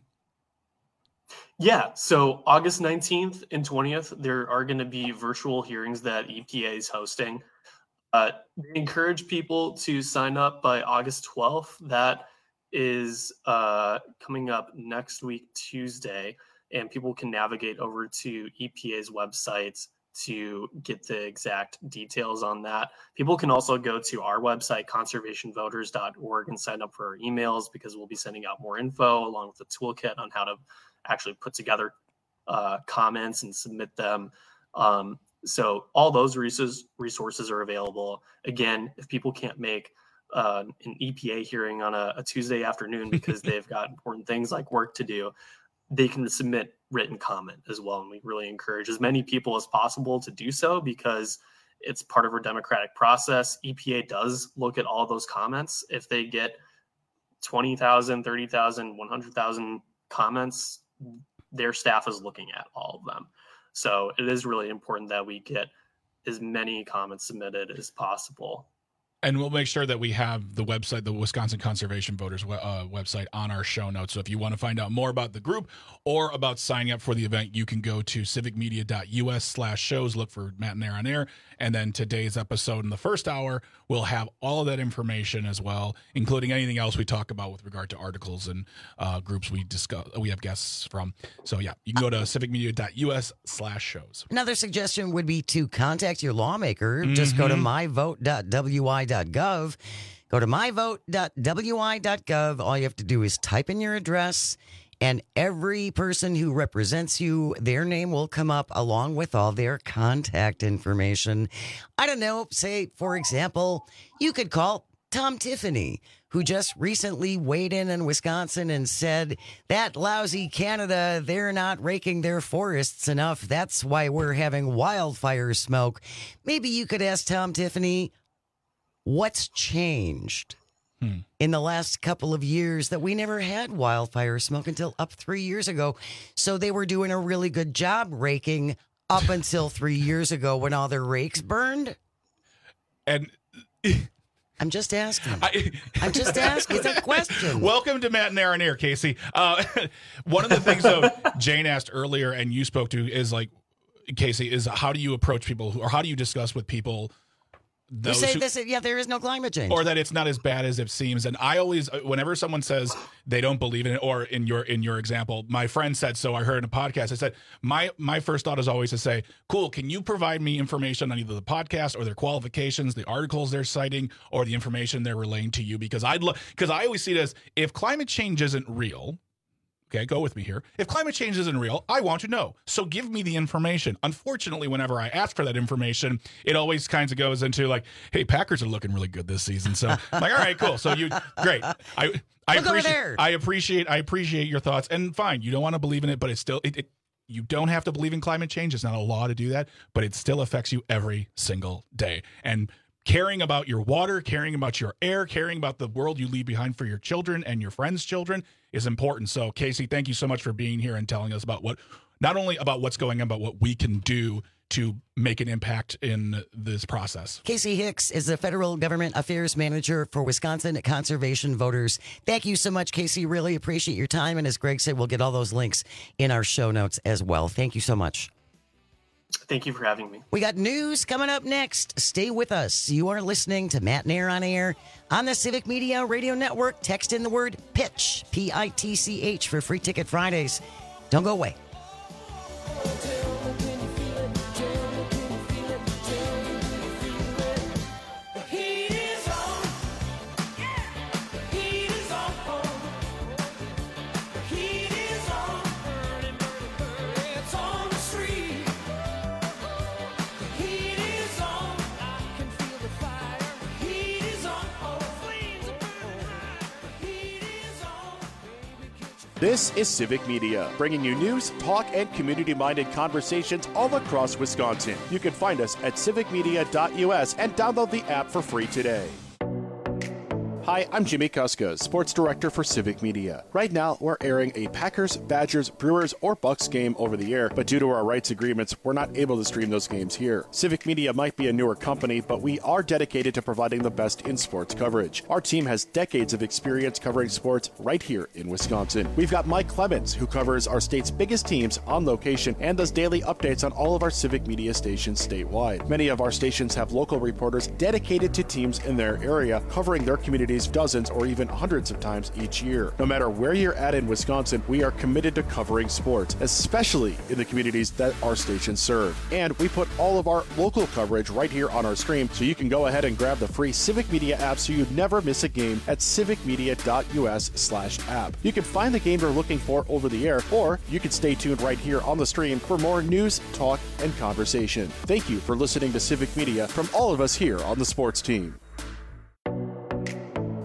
Yeah, so August nineteenth and twentieth, there are going to be virtual hearings that E P A is hosting. Uh, they encourage people to sign up by August twelfth. That is uh, coming up next week, Tuesday, and people can navigate over to E P A's website to get the exact details on that. People can also go to our website, conservation voters dot org, and sign up for our emails, because we'll be sending out more info along with a toolkit on how to actually put together uh, comments and submit them. Um, so all those resources resources are available. Again, if people can't make uh, an E P A hearing on a, a Tuesday afternoon because they've got important things like work to do, they can submit written comment as well. And we really encourage as many people as possible to do so, because it's part of our democratic process. E P A does look at all those comments. If they get twenty thousand, thirty thousand, one hundred thousand comments, their staff is looking at all of them. So it is really important that we get as many comments submitted as possible. And we'll make sure that we have the website, the Wisconsin Conservation Voters uh, website, on our show notes. So if you want to find out more about the group or about signing up for the event, you can go to civicmedia.us slash shows, look for Matt and Air on Air. And then today's episode in the first hour will have all of that information as well, including anything else we talk about with regard to articles and uh, groups we discuss. We have guests from. So yeah, you can go to civicmedia.us slash shows. Another suggestion would be to contact your lawmaker. Mm-hmm. Just go to my vote dot w i dot gov. Go to my vote dot w i dot gov. All you have to do is type in your address, and every person who represents you, their name will come up along with all their contact information. I don't know, say, for example, you could call Tom Tiffany, who just recently weighed in in Wisconsin and said, that lousy Canada, they're not raking their forests enough. That's why we're having wildfire smoke. Maybe you could ask Tom Tiffany, what's changed hmm. in the last couple of years that we never had wildfire smoke until up three years ago? So they were doing a really good job raking up until three years ago when all their rakes burned. And I'm just asking. I, I'm just asking. It's a question. Welcome to Matt and Aaron Air, Casey. Uh, one of the things, though, Jane asked earlier and you spoke to is like, Casey, is how do you approach people who, or how do you discuss with people Those you say who, this, yeah, there is no climate change. Or that it's not as bad as it seems. And I always, whenever someone says they don't believe in it, or in your in your example, my friend said so, I heard in a podcast, I said, my my first thought is always to say, cool, can you provide me information on either the podcast or their qualifications, the articles they're citing, or the information they're relaying to you? Because I'd look, because I always see it as, if climate change isn't real, okay, go with me here. If climate change isn't real, I want to know. So give me the information. Unfortunately, whenever I ask for that information, it always kind of goes into like, hey, Packers are looking really good this season. So I'm like, all right, cool. So you, great. I I Look appreciate, over there. I appreciate, I appreciate your thoughts. And fine, you don't want to believe in it, but it's still, it, it, you don't have to believe in climate change. It's not a law to do that, but it still affects you every single day. And caring about your water, caring about your air, caring about the world you leave behind for your children and your friends' children is important. So, Casey, thank you so much for being here and telling us about what, not only about what's going on, but what we can do to make an impact in this process. Casey Hicks is the Federal Government Affairs Manager for Wisconsin Conservation Voters. Thank you so much, Casey. Really appreciate your time. And as Greg said, we'll get all those links in our show notes as well. Thank you so much. Thank you for having me. We got news coming up next. Stay with us. You are listening to Matt and Air on Air on the Civic Media Radio Network. Text in the word PITCH, P I T C H, for Free Ticket Fridays. Don't go away. It's all This is Civic Media, bringing you news, talk, and community-minded conversations all across Wisconsin. You can find us at civic media dot U S and download the app for free today. Hi, I'm Jimmy Kuska, Sports Director for Civic Media. Right now, we're airing a Packers, Badgers, Brewers, or Bucks game over the air, but due to our rights agreements, we're not able to stream those games here. Civic Media might be a newer company, but we are dedicated to providing the best in sports coverage. Our team has decades of experience covering sports right here in Wisconsin. We've got Mike Clemens, who covers our state's biggest teams on location and does daily updates on all of our Civic Media stations statewide. Many of our stations have local reporters dedicated to teams in their area, covering their communities dozens or even hundreds of times each year. No matter where you're at in Wisconsin, we are committed to covering sports, especially in the communities that our stations serve. And we put all of our local coverage right here on our stream, so you can go ahead and grab the free Civic Media app so you never miss a game at civic media dot U S slash app. You can find the game you're looking for over the air, or you can stay tuned right here on the stream for more news, talk, and conversation. Thank you for listening to Civic Media from all of us here on the sports team.